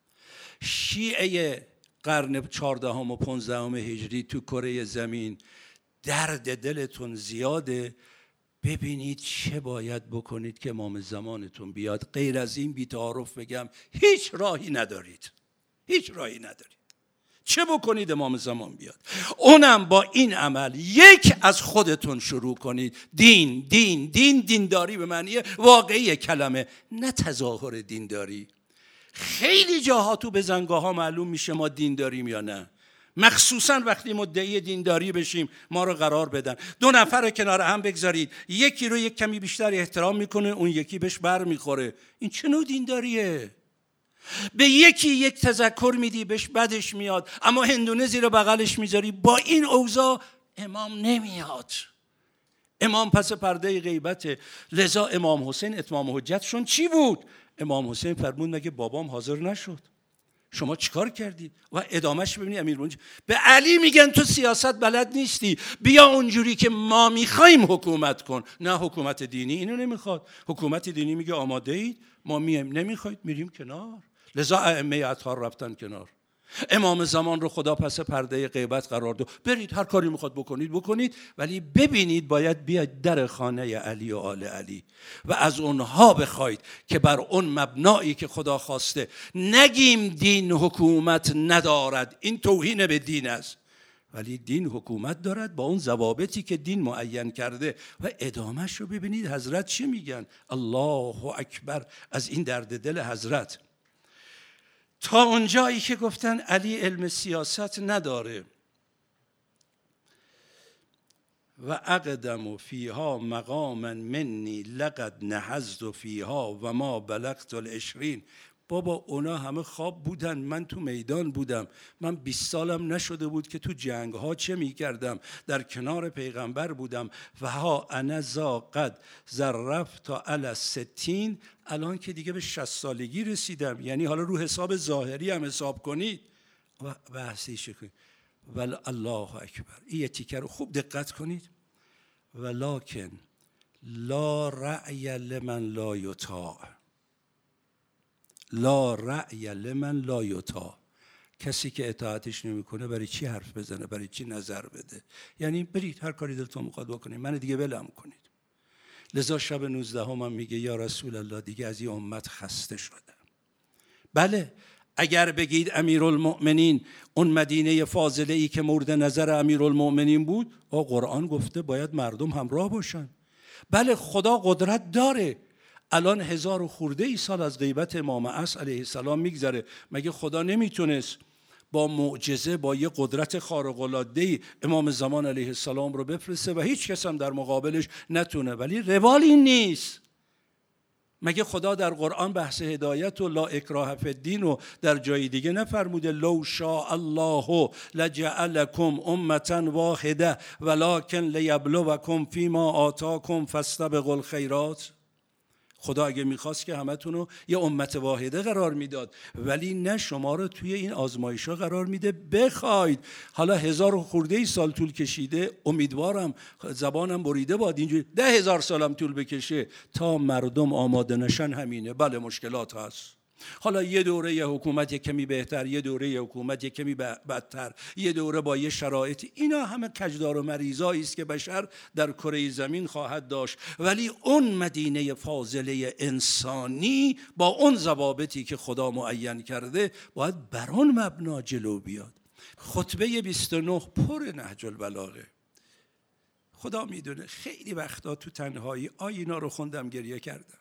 شیعه قرن چهاردهم و پونزدهم هجری تو کره زمین، درد دلتون زیاده، ببینید چه باید بکنید که امام زمانتون بیاد. غیر از این بی تعارف بگم هیچ راهی ندارید، هیچ راهی ندارید. چه بکنید امام زمان بیاد؟ اونم با این عمل یک از خودتون شروع کنید. دین دین دین دینداری به معنی واقعی کلمه، نه تظاهر دینداری. خیلی جاها تو بزنگاه ها معلوم میشه ما دین داریم یا نه، مخصوصا وقتی مدعی دینداری بشیم ما رو قرار بدن. دو نفر رو کنار هم بگذارید، یکی رو یک کمی بیشتر احترام میکنه، اون یکی بهش بر میخوره. این چه نوع دینداریه؟ به یکی یک تذکر میدی بهش بدش میاد، اما هندونه زیر بغلش میذاری. با این اوضاع امام نمیاد. امام پس پرده غیبته. لذا امام حسین اتمام حجتشون چی بود؟ امام حسین فرمود مگه بابام حاضر نشد؟ شما چیکار کردید؟ و ادامهش ببینید امیرالمومنین به علی میگن تو سیاست بلد نیستی، بیا اونجوری که ما میخوایم حکومت کن. نه حکومت دینی اینو نمیخواد. حکومت دینی میگه آماده اید؟ ما میایم. نمیخواید؟ میریم کنار. لذا ائمه اطهار رفتن کنار. امام زمان رو خدا پس پرده غیبت قرار داد. برید هر کاری میخواد بکنید بکنید، ولی ببینید باید بیاید در خانه علی و آل علی و از اونها بخواید که بر اون مبنایی که خدا خواسته. نگیم دین حکومت ندارد، این توهین به دین است، ولی دین حکومت دارد با اون ضوابطی که دین معین کرده. و ادامهش رو ببینید حضرت چی میگن. الله اکبر از این درد دل حضرت. تا اونجایی که گفتن علی علم سیاست نداره و اقدم فیها مقاما منی لقد نهضت فیها و ما بلغت العشرین. بابا اونا همه خواب بودن، من تو میدان بودم. من بیست سالم نشده بود که تو جنگ ها چه می کردم، در کنار پیغمبر بودم. و ها انا ذا قد ظرفت علی الستین، الان که دیگه به شصت سالگی رسیدم. یعنی حالا رو حساب ظاهری هم حساب کنید و بحثی شکل. ول الله اکبر. این یه تیکه رو خوب دقت کنید. ولکن لا رأی لمن لا یطاع، لا رأی لمن لا یطاع. کسی که اطاعتش نمیکنه برای چی حرف بزنه، برای چی نظر بده؟ یعنی برید هر کاری دلتون میخواد بکنید، من دیگه ولم کنید. لذا شب نوزدهم هم میگه یا رسول الله دیگه از این امت خسته شدم. بله اگر بگید امیرالمؤمنین اون مدینه فاضله ای که مورد نظر امیرالمؤمنین بود، آ قرآن گفته باید مردم همراه باشن. بله خدا قدرت داره. الان هزار و خورده ای سال از غیبت امام عصر علیه السلام میگذره. مگه خدا نمیتونست با معجزه، با یه قدرت خارق العاده امام زمان علیه السلام رو بفرسته و هیچ کس هم در مقابلش نتونه؟ ولی روال این نیست. مگه خدا در قرآن بحث هدایت و لا اکراه فی الدین و در جای دیگه نفرموده لو شاء الله لجعلکم امة واحده ولکن لیبلوکم فیما آتاکم فاستبقوا الخیرات؟ خدا اگه میخواست که همتون رو یه امت واحده قرار میداد، ولی نه، شما رو توی این آزمایش ها قرار میده بخواید. حالا هزار و خورده ای سال طول کشیده، امیدوارم زبانم بریده باد اینجوری ده هزار سالم طول بکشه تا مردم آماده نشن. همینه. بله مشکلات هست. حالا یه دوره یه حکومت یه کمی بهتر، یه دوره یه حکومت یه کمی بدتر، یه دوره با یه شرایط. اینا همه کجدار و مریضایی است که بشر در کره زمین خواهد داشت، ولی اون مدینه فاضله انسانی با اون ضوابطی که خدا معین کرده باید بر اون مبنا جلو بیاد. خطبه بیست و نه پر نهج البلاغه. خدا میدونه خیلی وقتا تو تنهایی آیینا رو خوندم گریه کردم.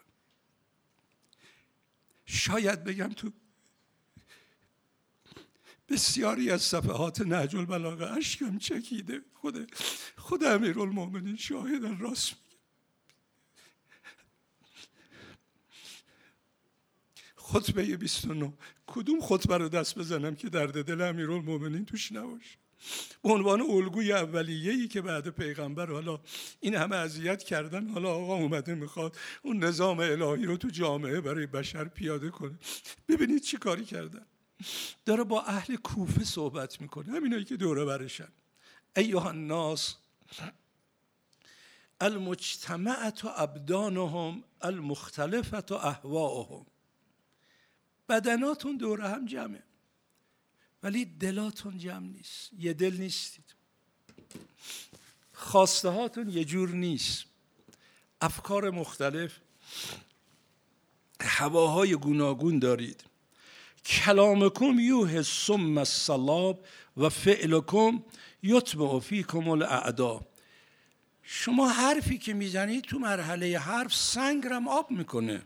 شاید بگم تو بسیاری از صفحات نهج البلاغه اشکم چکیده. خود خود امیرالمومنین شاهدن، راست میگه. خطبه بیست و نه، کدوم خطبه رو دست بزنم که درد دل امیرالمومنین توش نباشه؟ به عنوان الگوی اولیه‌ای که بعد پیغمبر حالا این همه اذیت کردن، حالا آقا اومده میخواد اون نظام الهی رو تو جامعه برای بشر پیاده کنه. ببینید چی کاری کردن. داره با اهل کوفه صحبت میکنه، همینایی که دوره برشن. ایها الناس المجتمعة ابدانهم المختلفة اهواءهم. بدناتون دوره هم جمعه ولی دلاتون جمع نیست. یه دل نیستید. خواسته هاتون یه جور نیست. افکار مختلف، هواهای گوناگون دارید. کلامکم یوه سم الصلاب و فعلکم یطبع فیکم الاعدا. شما حرفی که میزنید تو مرحله حرف سنگ رم آب میکنه،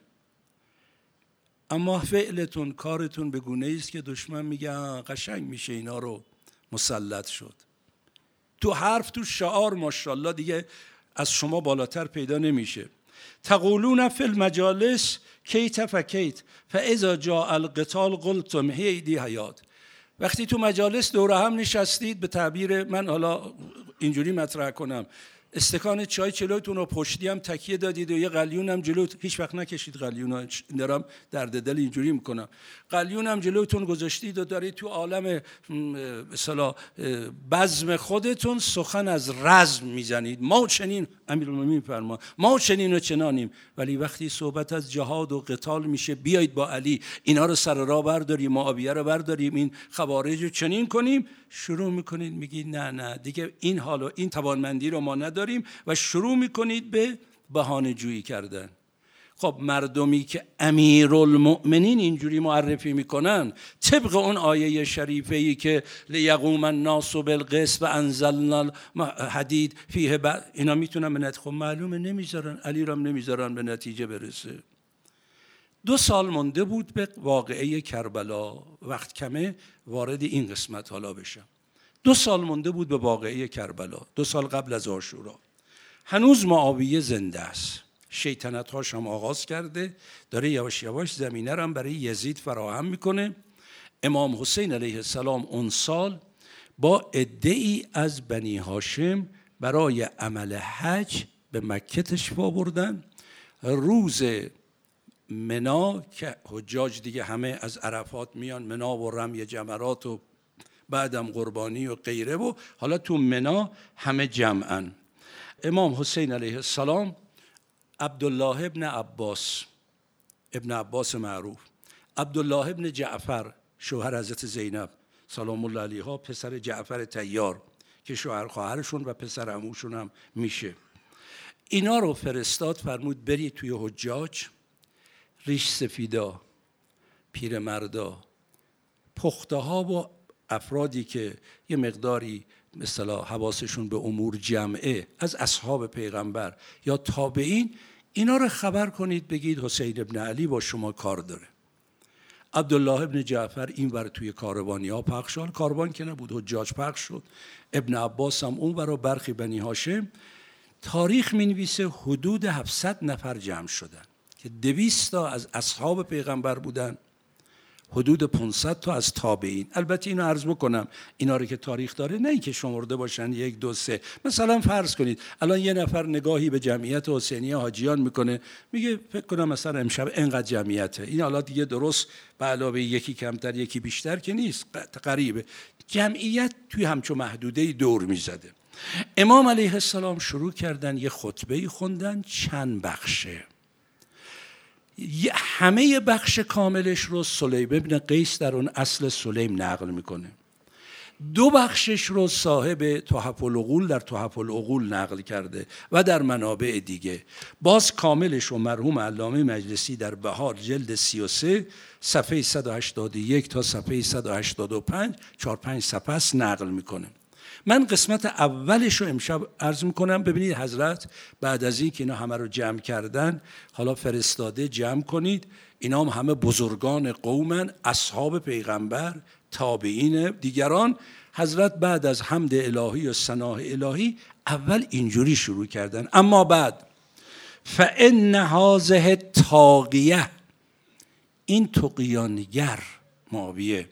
اما فعلتون، کارتون به گونه است که دشمن میگه قشنگ میشه اینا رو مسلط شد. تو حرف، تو شعار ماشاءالله دیگه از شما بالاتر پیدا نمیشه. تقولون فی المجالس کیت فکیت فاذا جاء القتال قلتم هیدی حیات. وقتی تو مجالس دوره هم نشستید، به تعبیر من حالا اینجوری مطرح کنم، استکان چای جلوتون رو پشتی هم تکیه دادید و یه قلیون هم جلوت، هیچ وقت نکشید قلیون، دارم درد دل اینجوری میکنم، قلیون هم جلوتون گذاشتید و دارید تو عالم مثلا بزم خودتون سخن از رزم میزنید. ما چنین، امیرالمومنین فرما، ما چنین و چنانیم. ولی وقتی صحبت از جهاد و قتال میشه، بیایید با علی اینا رو سر راه برداریم، معاویه رو برداریم، این خوارج رو چنین کنیم، شروع میکنید میگید نه نه دیگه این حال و این توانمندی رو ما نداریم و شروع میکنید به بهانه جویی کردن. خب مردمی که امیرالمؤمنین اینجوری معرفی میکنن، طبق اون آیه شریفه‌ای که لیقوم الناس بالقسط و انزلنا الحدید فیه ب... اینا میتونن به نتیجه، خب معلومه نمیذارن، علی را نمیذارن به نتیجه برسه. دو سال مونده بود به واقعه کربلا. وقت کمه وارد این قسمت حالا بشم. دو سال مونده بود به واقعه کربلا، دو سال قبل از عاشورا. هنوز معاویه زنده است، شیطنت هاش هم آغاز کرده، داره یواش یواش زمینه رو هم برای یزید فراهم میکنه. امام حسین علیه السلام اون سال با عده‌ای از بنی هاشم برای عمل حج به مکه تشریف آوردن. روز منا که حجاج دیگه همه از عرفات میان منا و رمی جمرات و بعدم قربانی و غیره، و حالا تو منا همه جمعن. امام حسین علیه السلام، عبدالله ابن عباس، ابن عباس معروف، عبدالله ابن جعفر شوهر حضرت زینب سلام الله علیها، پسر جعفر طیار که شوهر خواهرشون و پسر عموشون هم میشه، اینا رو فرستاد، فرمود برید توی حجاج، ریش سفیدا، پیرمردا، پخته ها و افرادی که یه مقداری مثلا حواسشون به امور جمعه از اصحاب پیغمبر یا تابعین، اینا رو خبر کنید، بگید حسین ابن علی با شما کار داره. عبدالله ابن جعفر این ور توی کاروانی ها پخش شد، کاروان که نبود، حجاج پخش شد، ابن عباس هم اون ور و برخی بنی هاشم. تاریخ می نویسه حدود هفتصد نفر جمع شدن که دویست تا از اصحاب پیغمبر بودن، حدود پانصد تا از تابعین. البته اینو عرض بکنم اینا رو که تاریخ داره نه اینکه شمرده باشن یک دو سه. مثلا فرض کنید الان یه نفر نگاهی به جمعیت حسینیه حاجیان میکنه، میگه فکر کنم مثلا امشب اینقدر جمعیته. این حالا دیگه درست به علاوه یکی کمتر یکی بیشتر که نیست، قریبه. جمعیت توی همچون محدوده دور میزده. امام علیه السلام شروع کردن یه خطبه خوندن چند بخشه. همه بخش کاملش رو سلیم ابن قیس در اون اصل سلیم نقل میکنه. دو بخشش رو صاحب تحف العقول در تحف العقول نقل کرده و در منابع دیگه. باز کاملش رو مرحوم علامه مجلسی در بهار جلد سی و سه صفحه صد و هشتاد و یک تا صفحه صد و هشتاد و پنج چهار پنج صفحه است نقل میکنه. من قسمت اولش رو امشب عرض میکنم. ببینید حضرت بعد از این که اینا همه رو جمع کردن، حالا فرستاده جمع کنید، اینا هم همه بزرگان قومن، اصحاب پیغمبر، تابعین دیگران. حضرت بعد از حمد الهی و ثناء الهی اول اینجوری شروع کردن: اما بعد فان هذه الطاغیه، این طغیانگر معاویه،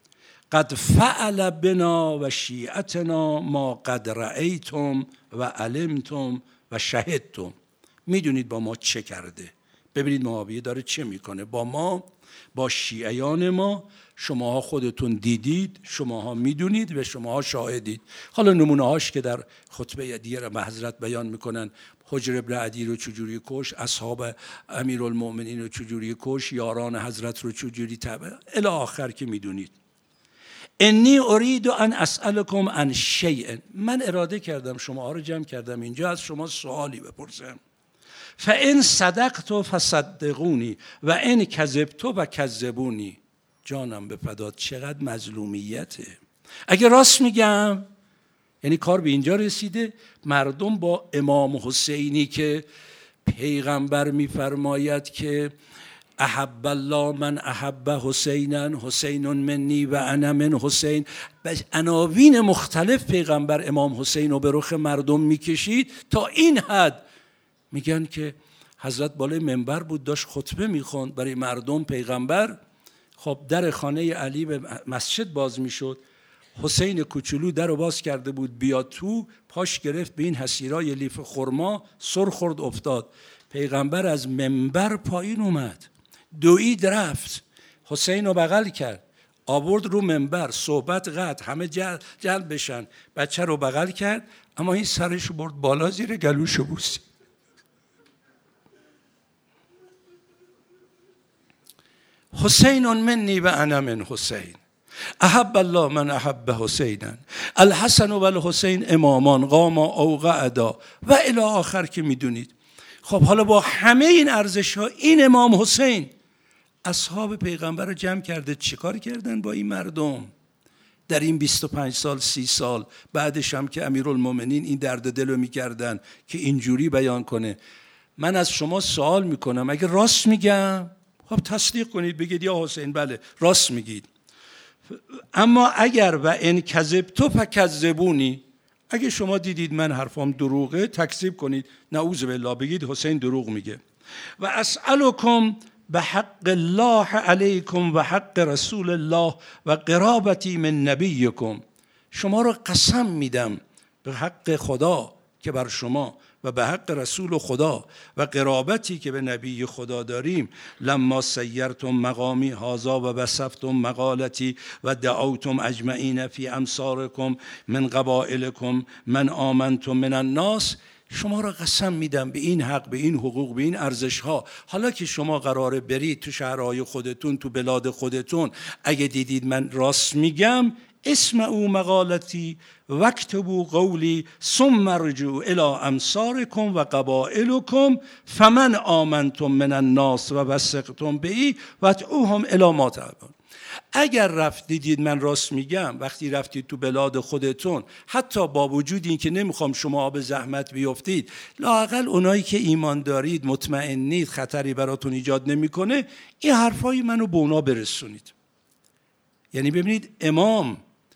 قد فعل بنا و شیعتنا ما قد رأیتم و علمتم و شهدتم. میدونید با ما چه کرده. ببینید معاویه داره چه میکنه با ما، با شیعیان ما. شماها خودتون دیدید، شماها میدونید و شماها شاهدید. حالا نمونه هاش که در خطبه دیگه به حضرت بیان میکنن: حجر ابن عدی رو چجوری کش، اصحاب امیرالمؤمنین رو چجوری کش، یاران حضرت رو چجوری تبع الی آخر که میدونید. انی ارید ان اسالکم عن شیء، من اراده کردم شما رو جمع کردم اینجا از شما سوالی بپرسم. فان صدقت فصدقونی و ان کذبت و کذبونی. جانم به فدات، چقدر مظلومیته. اگه راست میگم، یعنی کار به اینجا رسیده مردم با امام حسینی که پیغمبر میفرماید که احب الله من احب حسینا حسین منی و انا من حسین، به عناوین مختلف پیغمبر امام حسین رو به رخ مردم میکشید تا این حد. میگن که حضرت بالای منبر بود داشت خطبه میخوند برای مردم پیغمبر. خب در خانه علی به مسجد باز میشد، حسین کوچولو در رو باز کرده بود بیاد تو، پاش گرفت به این حسیرای لیف خرما، سر خورد افتاد. پیغمبر از منبر پایین اومد، دوید رفت، حسین رو بغل کرد، آورد رو منبر، صحبت قطع، همه جلب بشن، بچه رو بغل کرد، اما این سرش رو برد بالا زیر گلوشو بوسید. حسین منی و انا من حسین، احب الله من احب حسینا، الحسن و الحسین امامان قاما او قعدا و الی آخر که میدونید. خب حالا با همه این ارزش ها این امام حسین اصحاب پیغمبر رو جمع کرده. چیکار کردن با این مردم در این بیست و پنج سال سی سال بعدش هم که امیرالمومنین این درد دل رو میکردن که اینجوری بیان کنه؟ من از شما سوال میکنم، اگه راست میگم خب تصدیق کنید، بگید یا حسین بله راست میگید. اما اگر و ان کذبت فکذبونی، اگه شما دیدید من حرفام دروغه تکذیب کنید، نعوذ بالله، بگید حسین دروغ میگه. و اسألکم به حق الله علیکم و حق رسول الله و قرابتی من نبیکم، شما رو قسم میدم به حق خدا که بر شما و به حق رسول خدا و قرابتی که به نبی خدا داریم، لما سیرتم مقامی هذا و بسفتم مقالتی و دعوتم اجمعین فی امصارکم من قبائلکم من آمنتم من الناس، شما را قسم میدم به این حق، به این حقوق، به این ارزش ها. حالا که شما قراره برید تو شهرهای خودتون، تو بلاد خودتون، اگه دیدید من راست میگم، اسمعوا مقالتی واکتبوا قولی ثم ارجعوا الی امصارکم و قبائلکم فمن آمنتم من الناس و وثقتم به وادعوهم الی ما تعبدون. اگر رفت دیدید من راست میگم، وقتی رفتید تو بلاد خودتون، حتی با وجود این که نمیخوام شما به زحمت بیفتید، لااقل اونایی که ایمان دارید، مطمئنید، خطری براتون ایجاد نمیکنه، این حرفای منو به اونا برسونید. یعنی ببینید امام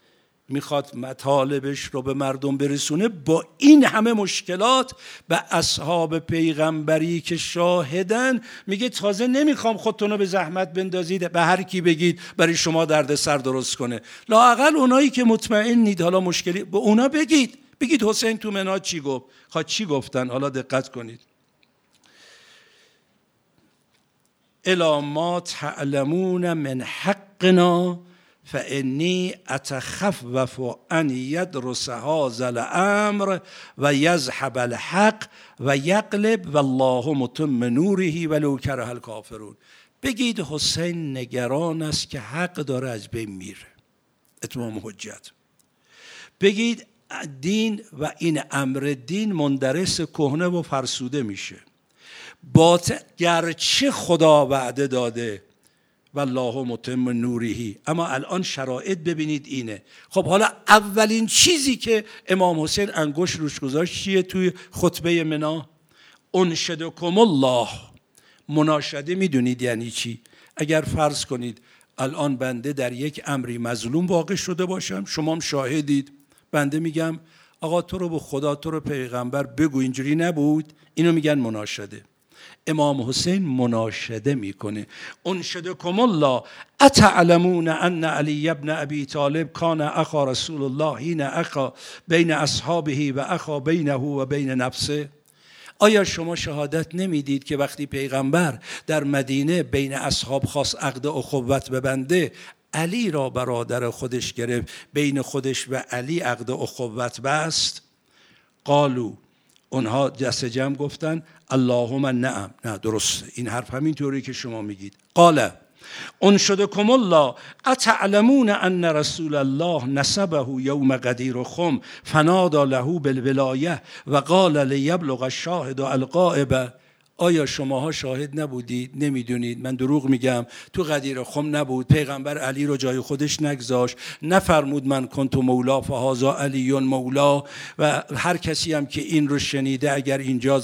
میخواد مطالبش رو به مردم برسونه، با این همه مشکلات به اصحاب پیغمبری که شاهدن میگه تازه نمیخوام خودتون رو به زحمت بندازید به هر کی بگید برای شما درد سر درست کنه، لااقل اونایی که مطمئنید حالا مشکلی به اونا بگید. بگید حسین تو منا چی گفت. خواهد چی گفتن؟ حالا دقت کنید. الا ما تعلمون من حقنا فانی اتخفف ان یدرس هذا الامر و یذهب الحق و یغلب والله متم نوره ولو کره الکافرون. بگید حسین نگران است که حق داره از بین میره، اتمام حجت. بگید دین و این امر دین مندرس کهنه و فرسوده میشه، باطن گرچه خدا وعده داده والله متم نوره، اما الان شرایط ببینید اینه. خب حالا اولین چیزی که امام حسین انگشت روش گذاشت چیه توی خطبه منا؟ انشدکم الله. مناشده میدونید یعنی چی؟ اگر فرض کنید الان بنده در یک امری مظلوم واقع شده باشم، شما هم شاهدید، بنده میگم آقا تو رو به خدا تو رو پیغمبر بگو اینجوری نبود، اینو میگن مناشده. امام حسین مناشده میکنه. انشدکم الله اتعلمون ان علی ابن ابی طالب کان اخا رسول الله حین اخا بین اصحابه و اخا بینه و بین نفسه. آیا شما شهادت نمیدید که وقتی پیغمبر در مدینه بین اصحاب خواست عقد اخوت ببنده، علی را برادر خودش گرفت، بین خودش و علی عقد اخوت بست؟ قالو، اونها دست جمع گفتن اللهم نعم. نه درسته، این حرف همین طوری که شما میگید. قال انشدکم الله اتعلمون ان رسول الله نسبه یوم غدیر خم فنادى له بالولایه و قال لیبلغ الشاهد الغائب. آیا شماها شاهد نبودید؟ نمیدونید؟ من دروغ میگم؟ تو غدیر خم نبود؟ پیغمبر علی رو جای خودش نگذاشت؟ نفرمود من کنت مولا فهذا علی مولا؟ و هر کسی هم که این رو شنیده اگر اینجا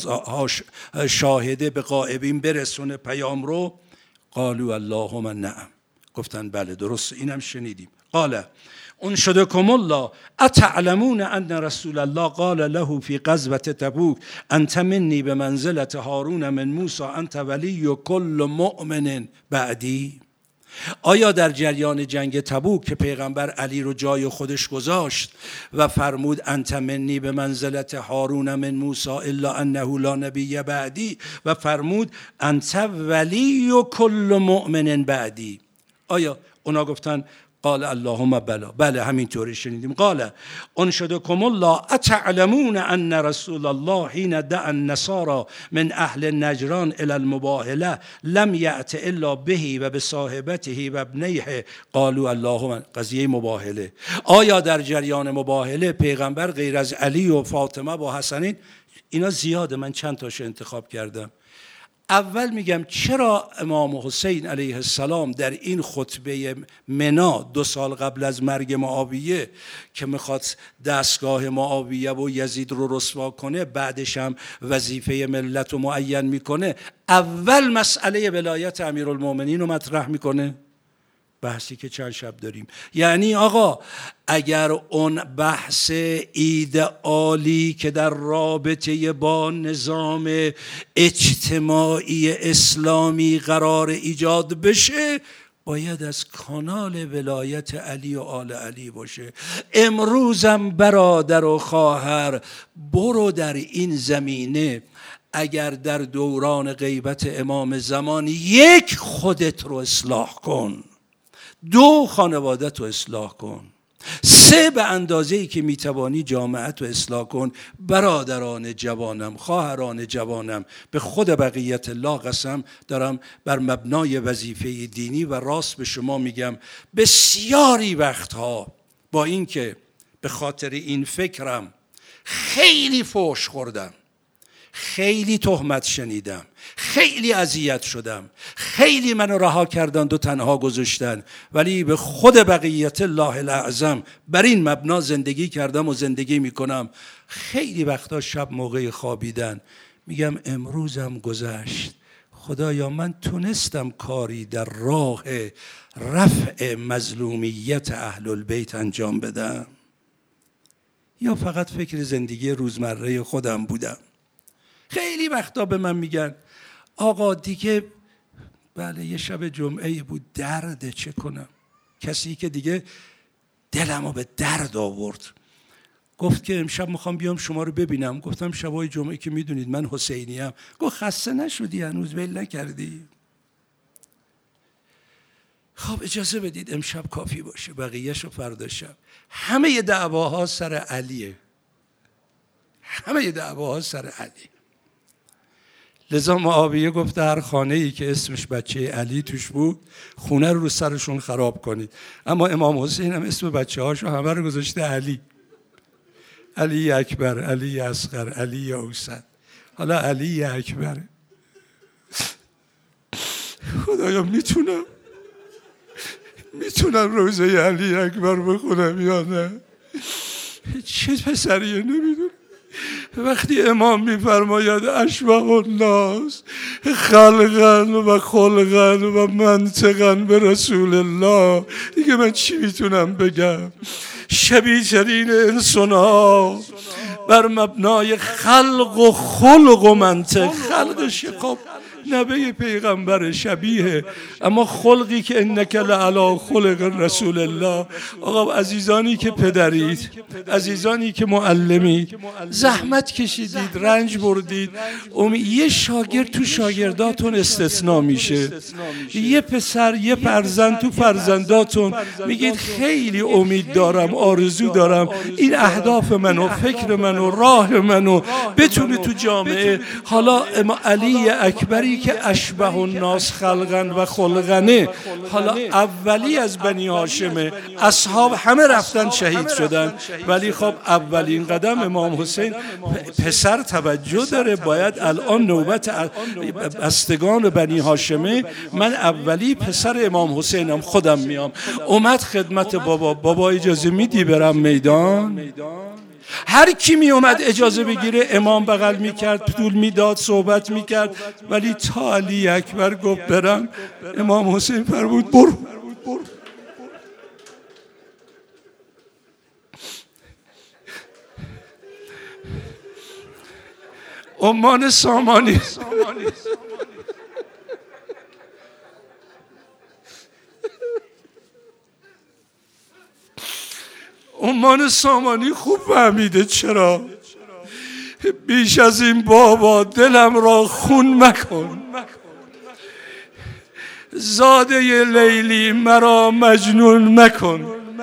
شاهده به غائبین برسونه پیام رو. قالوا اللهم نعم. گفتن بله درست، اینم شنیدیم. قال انشدکم الله اتعلمون ان رسول الله قال له فی غزوة تبوک انت منی بمنزلة هارون من موسی انت ولی کل مؤمن بعدی. آیا در جریان جنگ تبوک که پیغمبر علی رو جای خودش گذاشت و فرمود انت منی به منزلت هارون من موسی الا انه لا نبی بعدی و فرمود انت ولی کل مؤمن بعدی، آیا اونا گفتن قال اللهم بلا؟ بله همینطوری شنیدیم. قال انشدکم الله اتعلمون ان رسول الله حين دعا النصارى من اهل نجران الى المباهله لم یأت الا به و بصاحبته و ابنیه قالوا اللهم. قضیه مباهله، آیا در جریان مباهله پیغمبر غیر از علی و فاطمه و حسنین؟ اینا زیاده، من چند تاشو انتخاب کردم. اول میگم چرا امام حسین علیه السلام در این خطبه منا دو سال قبل از مرگ معاویه که میخواد دستگاه معاویه و یزید رو رسوا کنه، بعدش هم وظیفه ملت رو معین میکنه، اول مسئله ولایت امیرالمومنین رو مطرح میکنه؟ بحثی که چند شب داریم. یعنی آقا اگر اون بحث ایدئالی که در رابطه با نظام اجتماعی اسلامی قرار ایجاد بشه، باید از کانال ولایت علی و آل علی باشه. امروزم برادر و خواهر، برو در این زمینه اگر در دوران غیبت امام زمان یک خودت رو اصلاح کن، دو خانوادت رو اصلاح کن، سه به اندازه‌ای که میتوانی جامعت رو اصلاح کن. برادران جوانم، خواهران جوانم، به خود بقیت الله قسم دارم بر مبنای وظیفه دینی و راست به شما میگم بسیاری وقتها با اینکه به خاطر این فکرم خیلی فحش خوردم، خیلی تهمت شنیدم، خیلی اذیت شدم، خیلی منو رها کردن و تنها گذاشتن، ولی به خود بقیت الله الاعظم بر این مبنا زندگی کردم و زندگی میکنم. خیلی وقتا شب موقع خوابیدن میگم امروزم گذشت، خدایا من تونستم کاری در راه رفع مظلومیت اهل البیت انجام بدم یا فقط فکر زندگی روزمره خودم بودم؟ خیلی وقتا به من میگن آقا دیگه بله یه شب جمعه بود، درده چه کنم؟ کسی که دیگه دلمو به درد آورد گفت که امشب میخوام بیام شما رو ببینم. گفتم شبای جمعه که میدونید من حسینی ام. گفت خسته نشدی هنوز ول نکردی؟ خب اجازه بدید امشب کافی باشه، بقیه‌شو فردا شب. همه دعواها سر علیه، همه دعواها سر علی. لذا معاویه گفت هر خانه ای که اسمش بچه علی توش بود خونه رو رو سرشون خراب کنید. اما امام حسین هم اسم بچه هاشو همه رو گذاشته علی. علی اکبر، علی اصغر، علی اوسط، حالا علی اکبر. خدایا میتونم میتونم روزه علی اکبر بخونم یا نه؟ چه پسریه نمیدونم. وقتی امام میفرماید اشبه الناس خلقا و خلقا و منطقا به رسول الله، دیگه من چی میتونم بگم؟ شبیه ترین انسان ها بر مبنای خلق و خلق و منطق. خلقش خب نبی پیغمبر شبیه، اما خلقی که انک لعلی خلق رسول الله. آقا عزیزانی که پدرید، عزیزانی که معلمید، زحمت کشیدید، رنج بردید، یه شاگرد تو شاگرداتون استثناء میشه، یه پسر یه فرزند تو فرزنداتون میگید خیلی امید دارم، آرزو دارم این اهداف منو، فکر منو، راه منو بتونه تو جامعه. حالا علی اکبری که اشبه الناس خلقا و خلقنه، حالا اولی از بنی هاشمه، اصحاب همه رفتن شهید شدن، ولی خب اولین قدم امام حسین پسر توجه داره، باید الان نوبت بستگان بنی هاشمه، من اولی پسر امام حسینم، خودم میام. اومد خدمت بابا، بابا اجازه میدی برم میدان؟ هر کی می اومد اجازه بگیره امام بغل میکرد، پول میداد، صحبت میکرد، ولی تا علی اکبر گفت برم، امام حسین فرمود برو. عمان سامانی عمان سامانی خوب فهمیده چرا. بیش از این بابا دلم را خون مکن، زاده لیلی مرا مجنون مکن.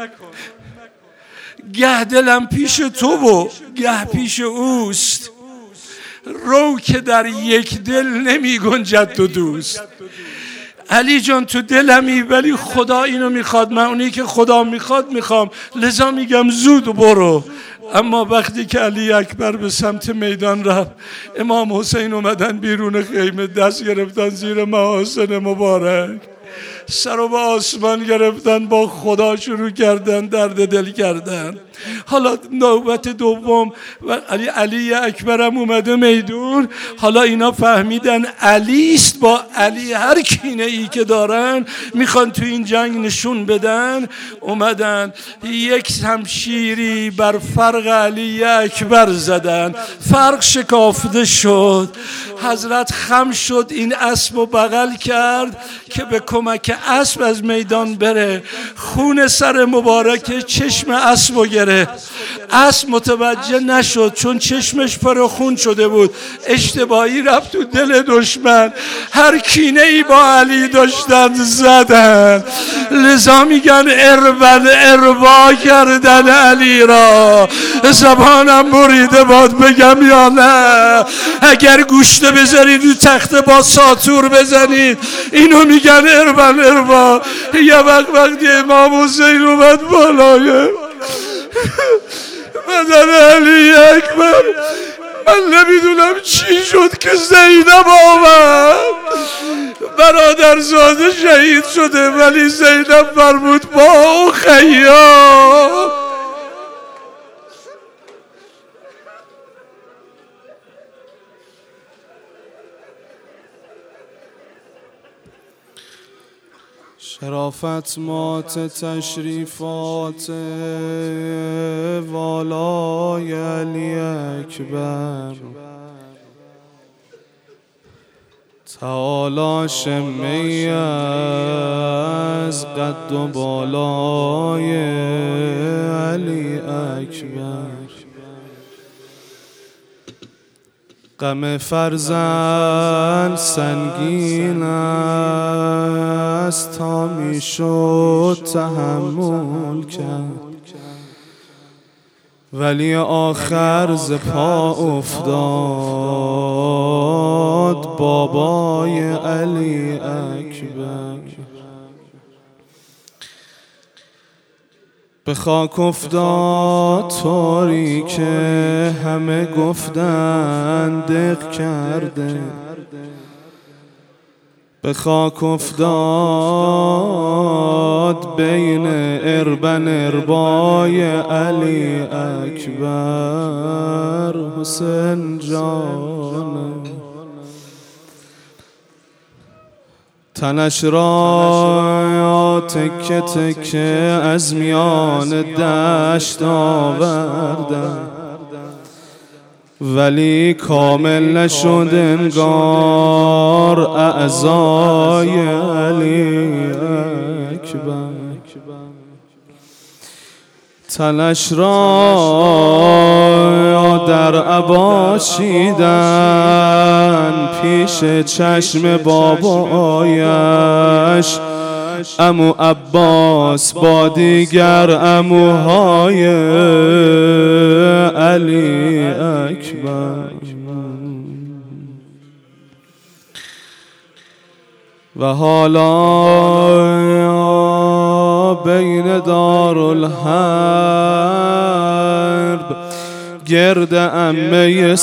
گه دلم پیش تو و گه پیش اوست، رو که در یک دل نمی گنجد دو دوست. علی جان تو دلمی، ولی خدا اینو میخواد، من اونی که خدا میخواد میخوام، لذا میگم زود برو. اما وقتی که علی اکبر به سمت میدان رفت، امام حسین اومدن بیرون خیمه، دست گرفتن زیر محاسن مبارک، سر و به آسمان گرفتن، با خدا شروع کردن درد دل کردن. حالا نوبت دوم و علی علی اکبرم اومده میدون، حالا اینا فهمیدن علی است، با علی هر کینه ای که دارن میخوان تو این جنگ نشون بدن. اومدن یک شمشیری بر فرق علی اکبر زدن، فرق شکافته شد. حضرت خم شد، این اسب و بغل کرد که به کمک اسب از میدان بره. خون سر مبارک چشم اسب و گره. اسب متوجه نشد چون چشمش پر خون شده بود، اشتباهی رفت تو دل دشمن. هر کینه ای با علی داشتن زدن، لذا میگن ارون اروا کردن علی را. زبانم بریده باد بگم یا نه، اگر گوشته بذارید تو تخته با ساتور بزنید، اینو میگن ارون اروا. یه وقت وقتی امام حسین اومد بالای بدن علی اکبر، من نمیدونم چی شد که زینب آمد، برادرزاده شهید شده، ولی زینب فرمود با خیام. شرافت مات تشریفات والای علی اکبر، تعالی شمی از قد و بالای علی اکبر. غم فرزند سنگین است تا میشد تحمل کرد، ولی آخر ز پا افتاد بابای علی اکبر. به خاک افتاد طوری که همه گفتند دق کرده، به خاک افتاد بین اربن اربای علی اکبر حسین جانم. تنش را تکه تکه از میان دشت آوردم، ولی کامل نشد انگار اعضای علی اکبر. تنش را در عبا چیدن پیش چشم بابایش، عمو عباس با دیگر عموهای علی اکبر. و حالا بین دارالحرب گرد عمه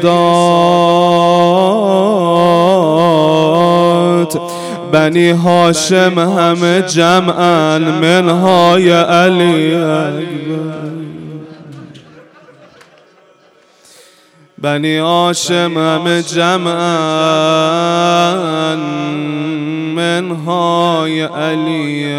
سادات بنی هاشم همه جمعاً منهای علی اکبر. بنی هاشم همه جمعاً منهای علی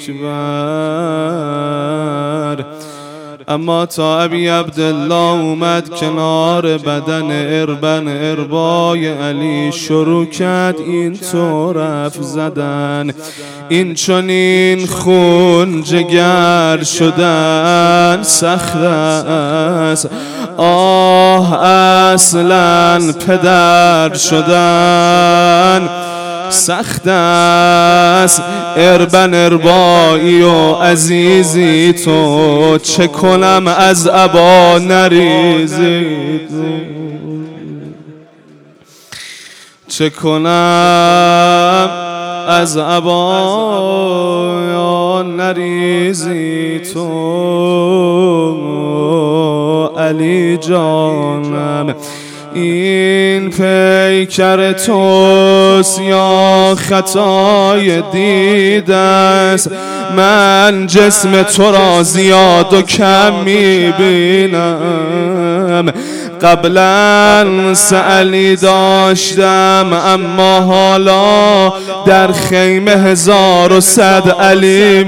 اکبر. اما تا ابی عبدالله اومد کنار بدن اربن اربای علی، شروع کرد این طور حرف زدن: این چنین خون جگر شدن سخت است، آه اصلا پدر شدن سخت است. اربن اربایی و عزیزی تو، چه کنم از عبا نریزی تو، چه کنم از عبا نریزی تو علی جانم. این پیکر توست یا خطای دیده است؟ من جسم تو را زیاد و کم میبینم. قبلا سعلی داشتم اما حالا در خیمه هزار و صد علی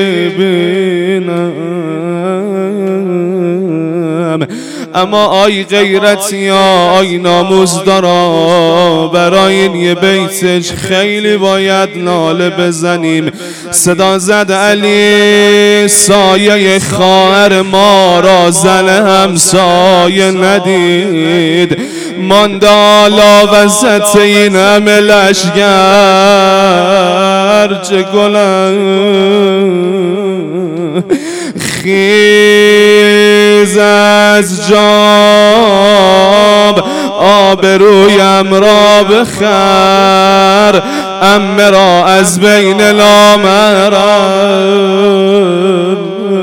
میبینم. اما آی غیرتی ها، آی ناموزدارا، برای این یه بیتش خیلی باید ناله بزنیم. صدا زد علی سایه خواهر ما را زن همسایه ندید، مانده حالا وسط این همه لشگر، چه گلم خیز از جام آبرویم را بخر، عمه را از بین نامران.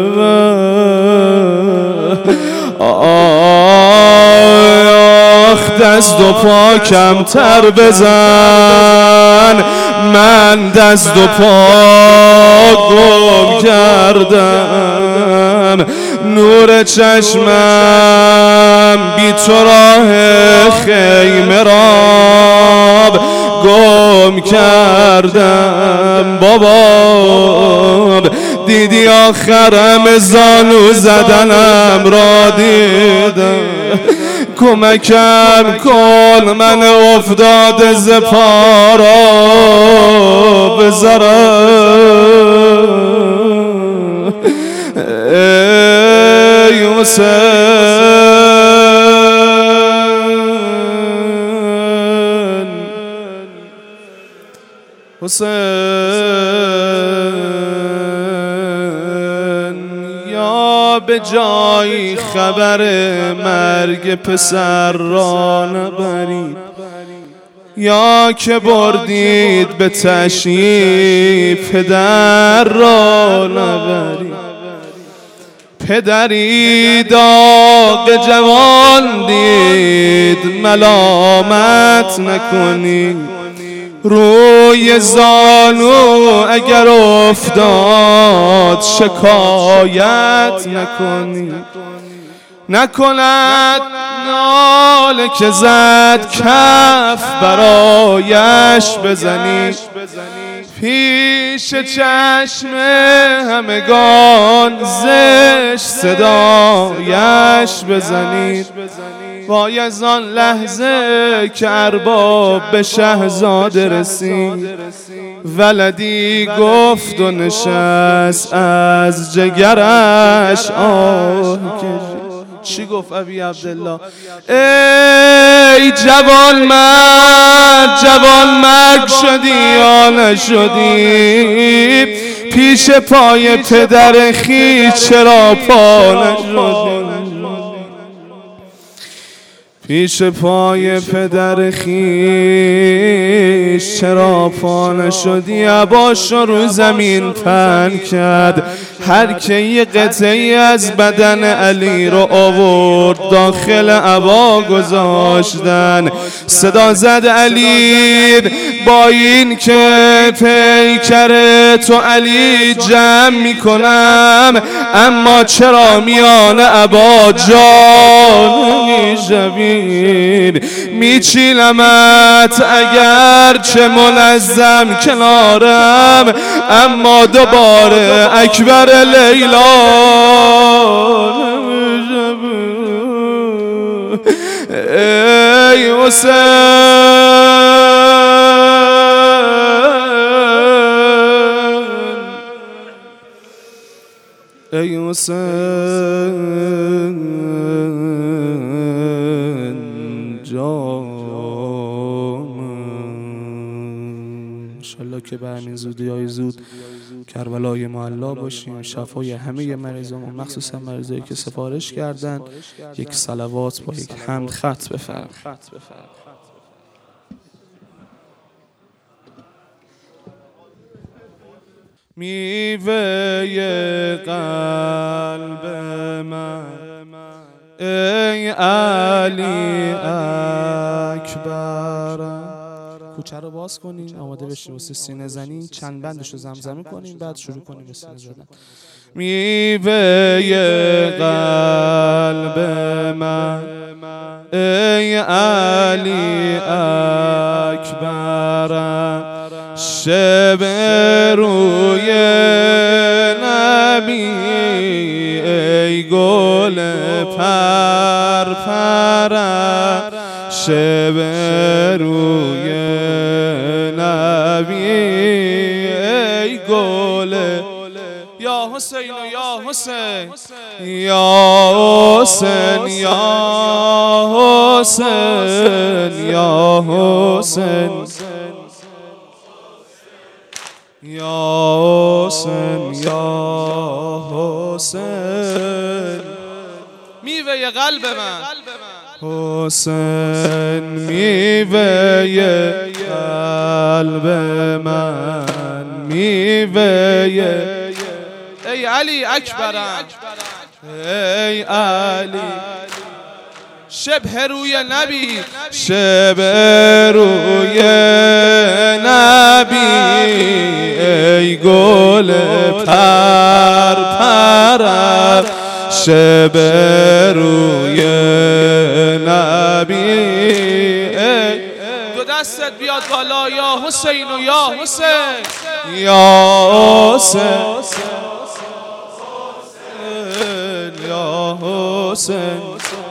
آخ دست و پا کمتر بزن، من دست و پا گم کردم. نور چشمم بی تو راه خیمه را گم گم کردم بابا، دیدی آخرم زانو زدنم را دیدم، کمکم کن من افتاده ز پارا بذارم ای حسین حسین یا به جایی خبر مرگ پسر را نبرید، یا که بردید به تشریف پدر را نبرید. پدری داغ جوان دید ملامت نکنید، روی زانو اگر افتاد شکایت نکنید. نکند ناله که زد کف برایش بزنید، پیش چشم همگان زشت صدایش بزنید. وای از آن لحظه که ارباب به شهزاده رسید، ولدی گفت و نشست از جگرش آه کشید. چی گفت ابی عبدالله؟ ای جوان مرد، جوان مرگ شدی یا نشدی؟ پیش پای پدر خویش چرا پا نشدی؟ پیش پای پدر خویش چرا پا نشدی؟ عباش رو زمین پهن کرد، هر که یه قطعی از بدن علی رو آورد داخل عبا گذاشتن. صدا زد علی با این که پیکر تو علی جمع میکنم، اما چرا میان عبا جا نمیشوی؟ میچیلمت اگر چه منظم کنارم، اما دوباره اکبر لیلا ای حسین ای حسین انشالله که به همین زودی های زود کربلای معلا باشیم، شفای همه مریضان، مخصوصا مریضایی که سفارش کردن. یک صلوات با یک حمد خط بفرم. میوه قلب من ای علی اکبر. کوچه رو باز کنین، آماده بشین واسه سینه زنین، چند بندش رو زمزمه کنین، بعد شروع کنین به سینه زدن. میوه قلب من ای علی اکبر، شب روی نبی ای گل پرپر، شب روی نبی ای گل. یا حسین یا حسین یا حسین یا حسین یا حسین یا حسین یا حسین. میوه قلب من حسین، میوه قلب من، میوه ای علی اکبرم ای علی. شبه روی نبی شب روی نبی ای گل پرپر، شب روی نبی ای. دو دستت بیاد بالا یا حسین و یا حسین یا حسین یا حسین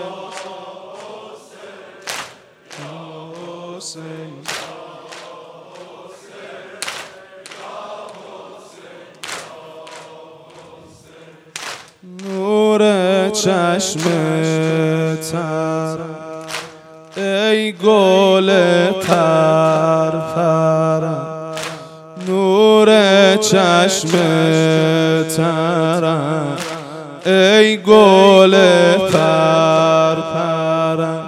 نور چشم تر ای گل پرپر نور چشم تر ای گل پرپر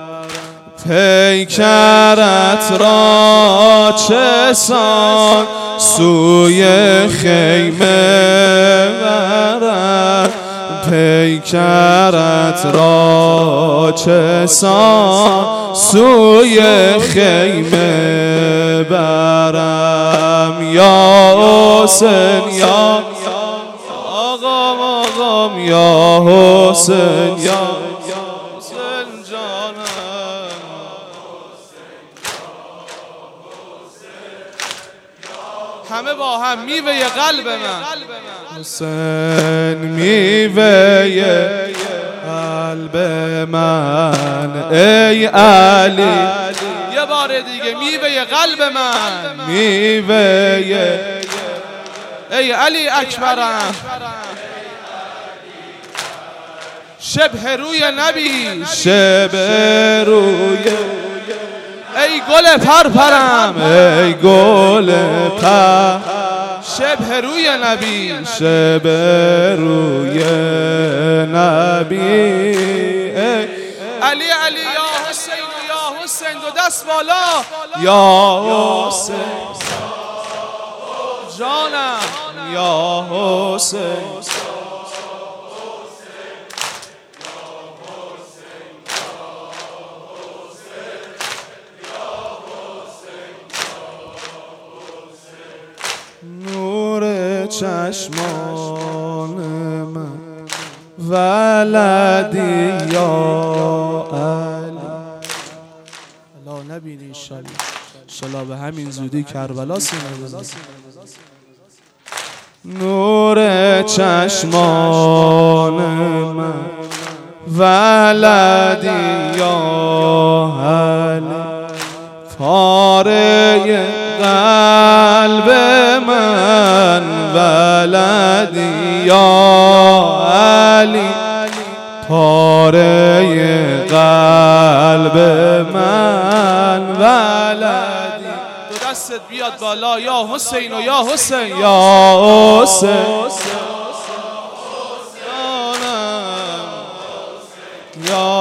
پیکرت را چه سان سوی خیمه برد پیکرت را چه سان سوی خیمه برم یا حسین یا آقام آقام یا حسین یا حسین جانم همه با هم میوه قلب من حسین میوه قلب من ای علی یه بار دیگه میوه قلب من میوه ای علی اکبرم شبه روی نبی شبه روی ای گل پرپرم ای گل پر شبه روی نبی شبه روی نبی علی علی یا حسین و یا حسین دو دست بالا یا حسین جانم یا حسین نور چشمان من ولدی یا علی لا نبینی انشالله انشالله به همین زودی کربلا سینه بزنی نور چشمان من ولدی یا علی پاره قلب من ولدی یا علی پاره قلب من ولدی دو دستت بیاد بالا یا حسین و یا حسین یا حسین یا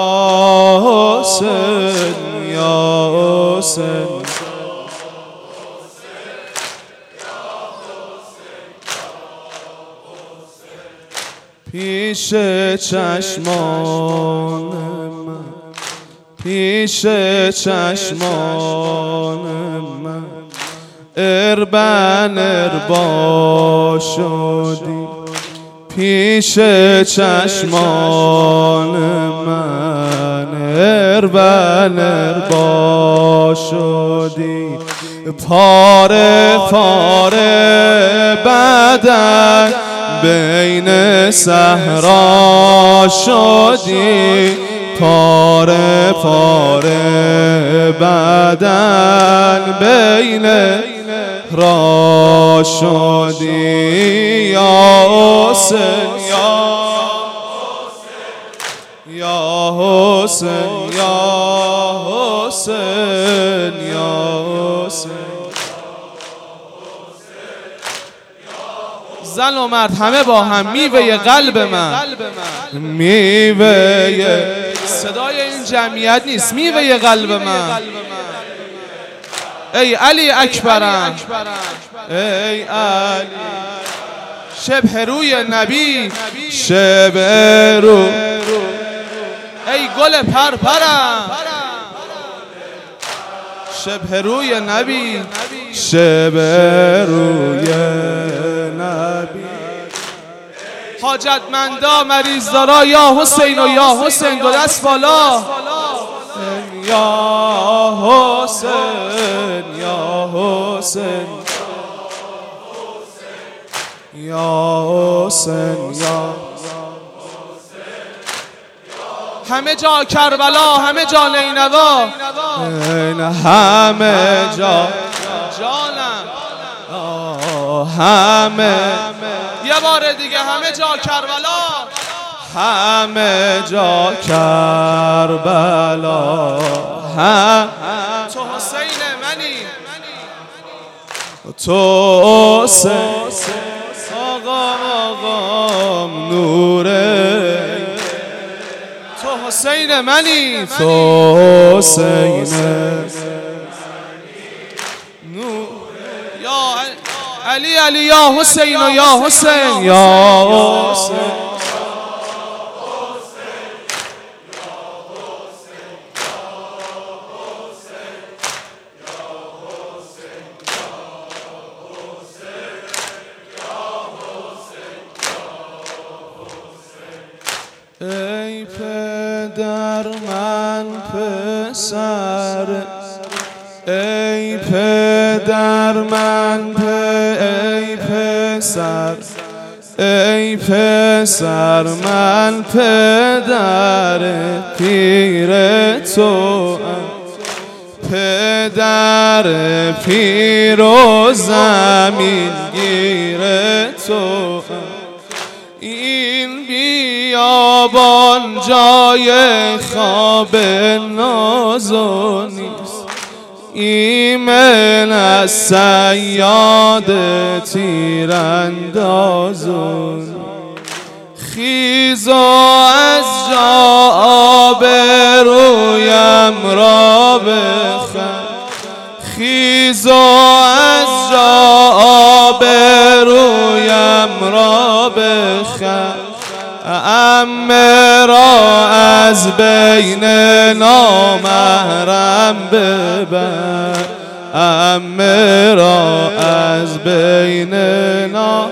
حسین یا حسین پیش چشمان من پیش چشمان من اربن اربا شدی پیش چشمان من اربن اربا شدی پاره پاره بدن بین صحرا شدی پاره پاره بدن بین را شدی یا حسین یا حسین یا حسین یا حسین زن و مرد همه با هم میوه قلب من میوه صدای این جمعیت نیست میوه قلب من ای علی اکبرم ای علی شبه روی نبی شبه رو ای گل پرپرم شبه روی نبی شبه روی نبی حاجتمندا مریض دارا یا حسین و یا حسین دو دست بالا یا حسین یا حسین یا حسین یا همه جا کربلا، همه جا نینوا، همه جا جانم همه یه بار دیگه همه جا کربلا، همه جا کربلا، هم تو حسین منی، تو حسین آقام آقام نوره، تو حسین منی، تو حسین یا علی علی یا حسین و یا حسین یا حسین ای پدر من پسر، ای پدر من پ ای پسر، ای پسر من پدر پیر تو، پدر پیر و زمین گیر تو، این بیابان جای خواب نازو نیست، ایمن از صیاد تیراندازون، خیز و از جا آبرویم را بخر، خیز و از جا آبرویم را بخر، عمه را از بین نامحرم ببر، عمه را از بین نامحرم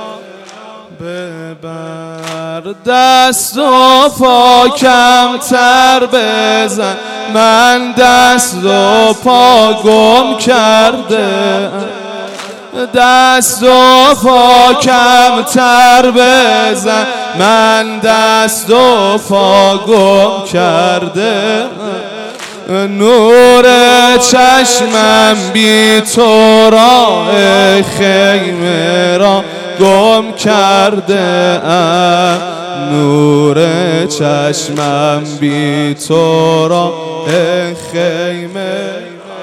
ببر، دست و پا کمتر بزن، من دست و پا گم کرده، دست و پا کمتر بزن، من دست و پا گم کرده، نور چشمم بی تو راه خیمه را گم کرده ام، نور چشمم بی تو راه خیمه،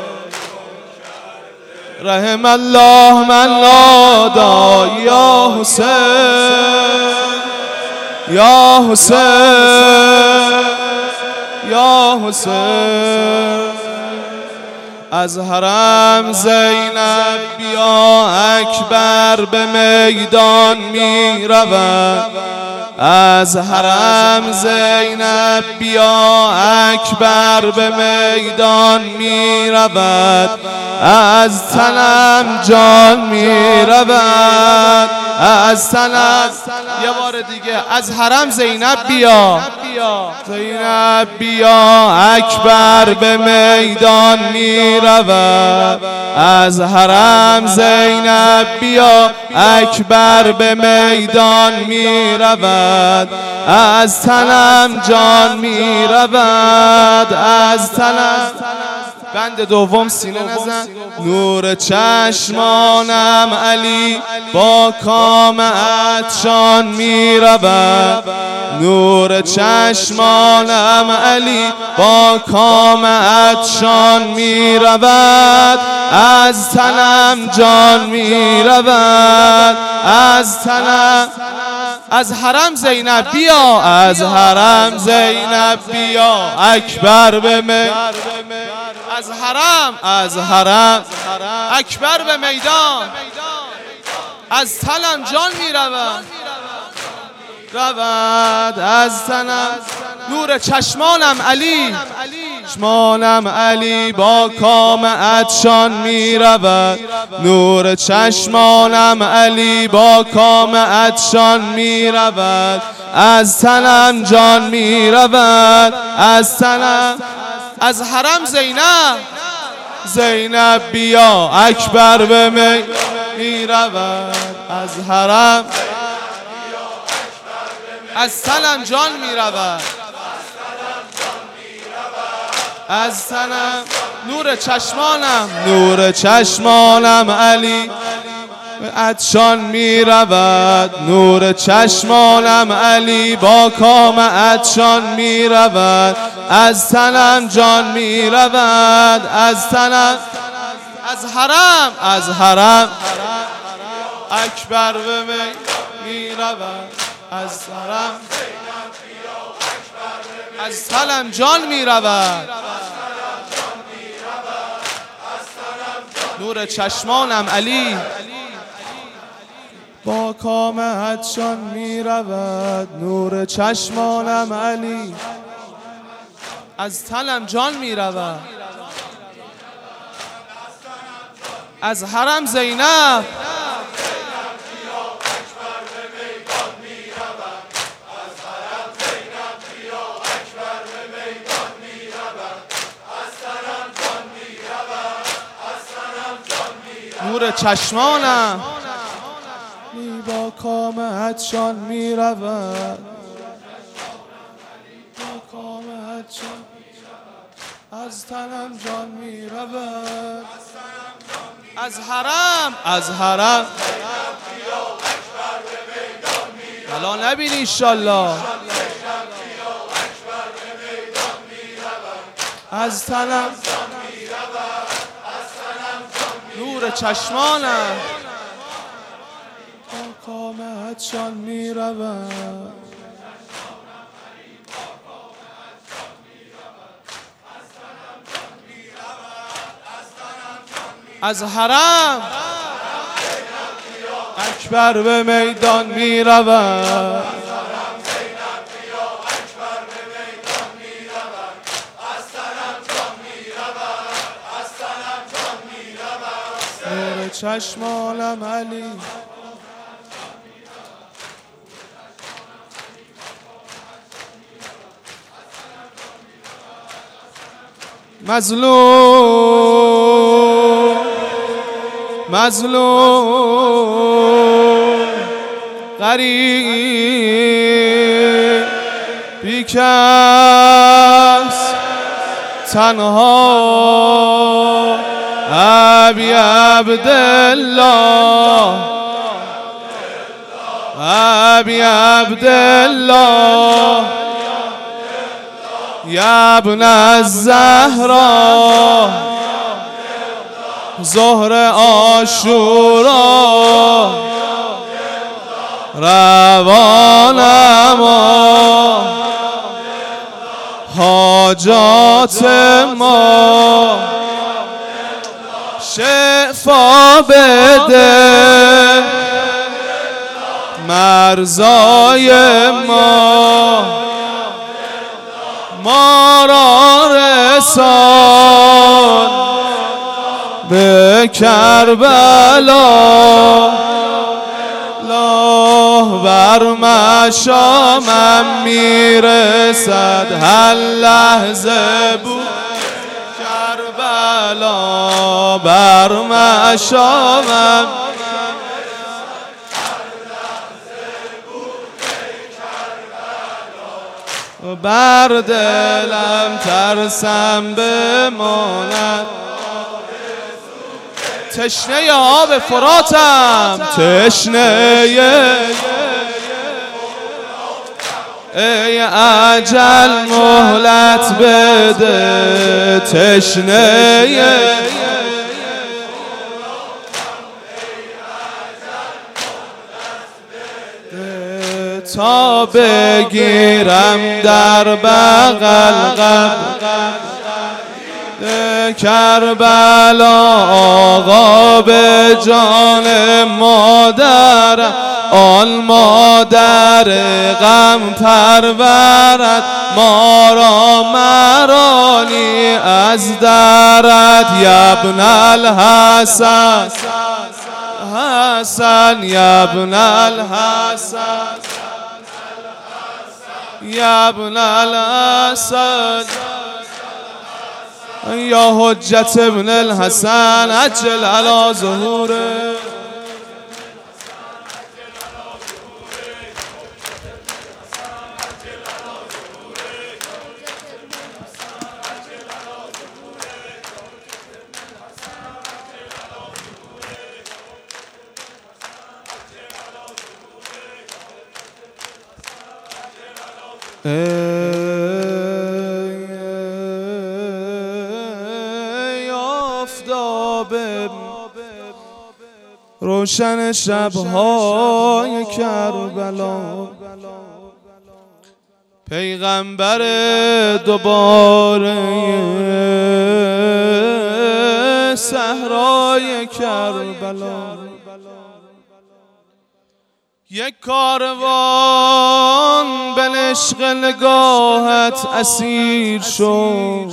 رحم الله من نادا یا حسین یا حسین یا حسین، از حرم زینب بیا اکبر به میدان می رود، از حرم زینب بیا اکبر به میدان می رود، از تنم جان می رود، از تنم یه بار دیگه از حرم زینب بیا، زینب بیا اکبر به میدان می رود، از حرم زینب بیا اکبر به میدان می رود، از تنم جان می رود، از تنم بند دوم سینه نزن، نور چشمانم علی با کام عطشان می رود، نور چشمانم علی با کام عطشان می رود، از تنم جان می رود، از تنم از حرم زینب بیا، از حرم زینب بیا اکبر به می، از حرم از حرم اکبر به میدان، از تنم جان می رود رود، از تنم نور چشمانم علی، چشمانم علی با کام عطشان می رود، نور چشمانم علی با کام عطشان می رود، از تنم جان می رود، از تنم از حرم زینب زینب بیا اکبر به می میرود از حرم از سلم جان میرود از سلم نور چشمانم نور چشمانم علی عطشان می رود نور چشمانم علی با کام عطشان می رود از تنم جان می رود از تنم از حرم از حرم اکبر به می می رود از حرم از تنم جان می رود نور چشمانم علی با کام عطشان می رود نور چشمانم علی از تنم جان می رود از حرم زینب نور چشمانم با کام عطشان می رود با کام عطشان از تنم جان می رود از حرم از حرم حالا نبینی انشالله از تنم نور چشمانم کام عطشان می رود از حرم اکبر به میدان می رود نور چشمانم علی مظلوم مظلوم غریب بیکس تنها ابی عبدالله ابی عبدالله یا ابن الزهرا ظهر عاشورا روانما حاجات ما شفا بده مرزای ما ما را رسان به کربلا الله بر مشامم میرسد هر لحظه بود کربلا بر مشامم بر دلم ترسم بماند تشنه آب فراتم تشنه ای اجل مهلت بده تشنه تا بگیرم در بغل قبر کربلا آقا به جان مادر آن مادر غم پرورد ما را مرانی از درد یبن الحسن حسن یبن الحسن یبن الحسن یا حجت ابن الحسن عجل علی ظهوره. ای آفتاب روشن شبهای کربلا، پیغمبر دوباره صحرای کربلا، یک کاروان به عشق نگاهت اسیر شد،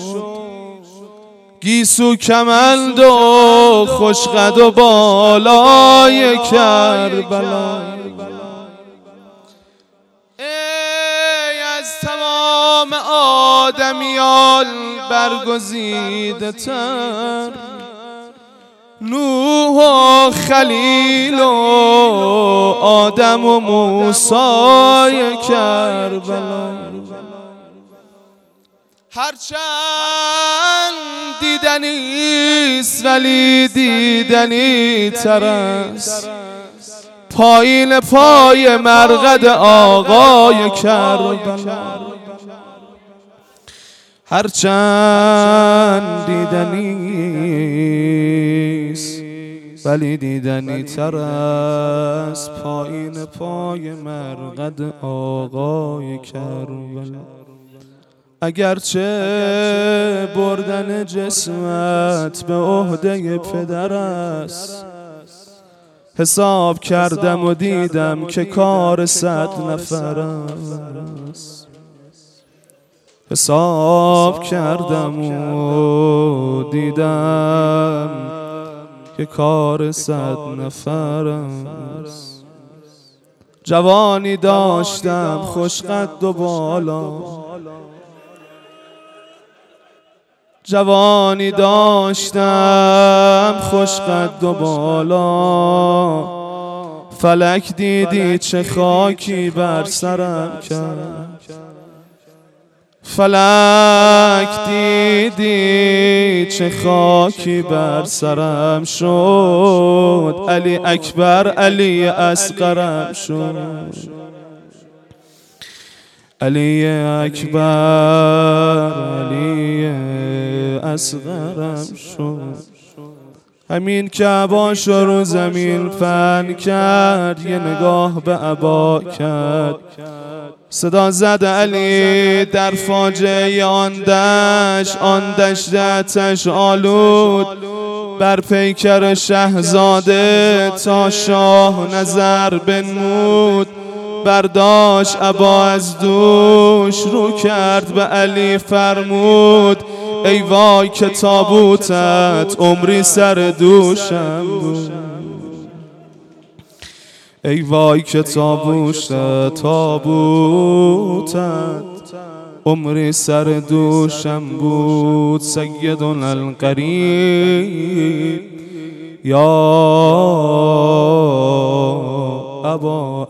گیسو کمند و خوشقد و بالای کربلا. ای از تمام آدمیان برگزیده تر، نوح و خلیل و آدم و موسی کربلا. هرچند دیدنیست ولی دیدنی تر است، پایین پای مرقد آقای کربلا. هرچند دیدنیست ولی دیدنی تر است، پایین پای مرقد آقای کربلا. اگرچه بردن جسمت به عهده پدر است، حساب کردم و دیدم که کار صد نفر است. حساب کردم و دیدم که کار صد نفر است. جوانی داشتم خوشقد و بالا، جوانی داشتم خوشقد و بالا، فلک دیدی چه خاکی بر سرم کرد. فلک دیدی چه خاکی بر سرم شد، علی اکبر علی اصغرم شد. علی اکبر علی اصغرم شد. همین که عباش رو زمین فن کرد، یه نگاه به عبا کرد، صدا زد علی در فاجعه آن دشت، آن دشت آتش آلود، بر پیکر شهزاده تا شاه نظر بنمود. برداشت عبا از دوش، رو کرد به علی فرمود، ای وای که تابوتت عمری سر دوشم بود. ای وای که تابوتت تابوتت عمری سر دوشم بود. سیدنا القریب یا ابا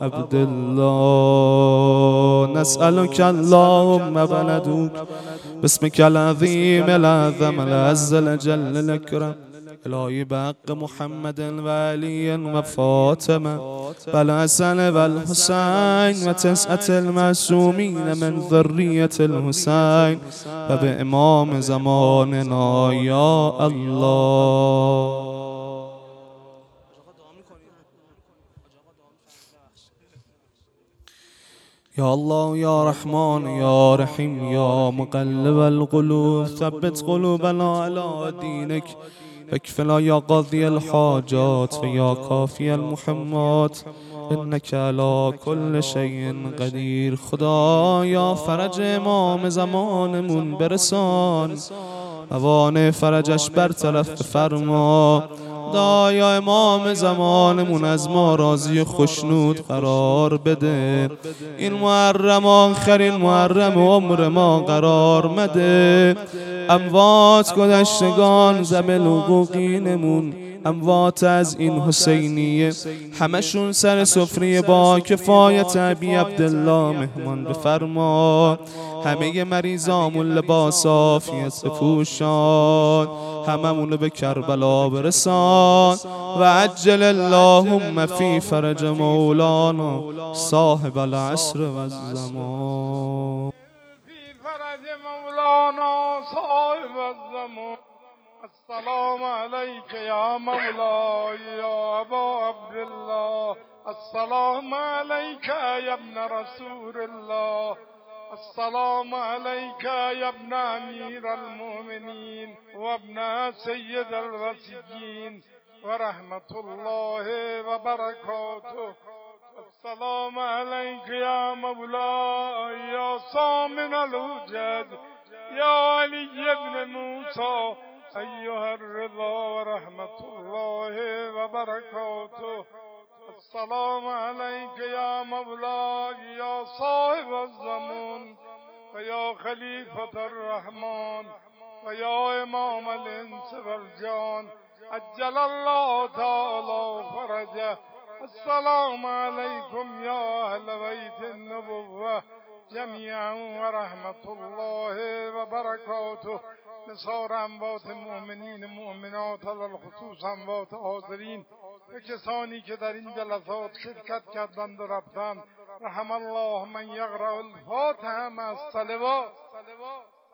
عبدالله، نسألك اللهم بلدوك باسمك العظيم الأعظم العز الجل الأكرم، الهی بحق محمد و علی و فاطمه و الحسن و الحسین و تسعة المعصومین من ذریة الحسین و به امام زماننا یا الله. یا الله یا رحمان یا رحیم یا مقلب القلوب، ثبت قلوبنا علی دینک، اکفنا یا قاضی الحاجات و یا کافی المحمات، انک علی کل شیء قدیر. خدایا فرج امام زمانمون برسان، اوان فرجش برطرف فرما، خدایا امام زمانمون از ما راضی و خشنود قرار بده. این محرم آخرین محرم عمر ما قرار مده. اموات گذشتگان زبل حقوقینمون، اموات از این حسینیه، همشون سر سفره با کفایت ابی عبدالله مهمان بفرما. همه مریضامون لباس عافیت بپوشان، هممونو به کربلا برسان. و عجل اللهم فی فرج مولانا صاحب العصر و الزمان. فی فرج مولانا صاحب الزمان. السلام عليك يا مولاي يا أبا عبد الله. السلام عليك يا ابن رسول الله. السلام عليك يا ابن أمير المؤمنين وابن سيد الوصيين ورحمة الله وبركاته. السلام عليك يا مولاي يا صامن الوجد يا علي بن موسى أيها الرضا ورحمة الله وبركاته. السلام عليك يا مولاي يا صاحب الزمان ويا خليفة الرحمن ويا إمام الإنس والجان عجل الله تعالى فرجه. السلام عليكم يا أهل بيت النبوة جميعا ورحمة الله وبركاته. نثار اموات مؤمنین مؤمنات على الخصوص اموات حاضرین و کسانی که در این جلسات شرکت کردند و رفتند. رحم الله من یقرأ الفاتحه مع الصلوات.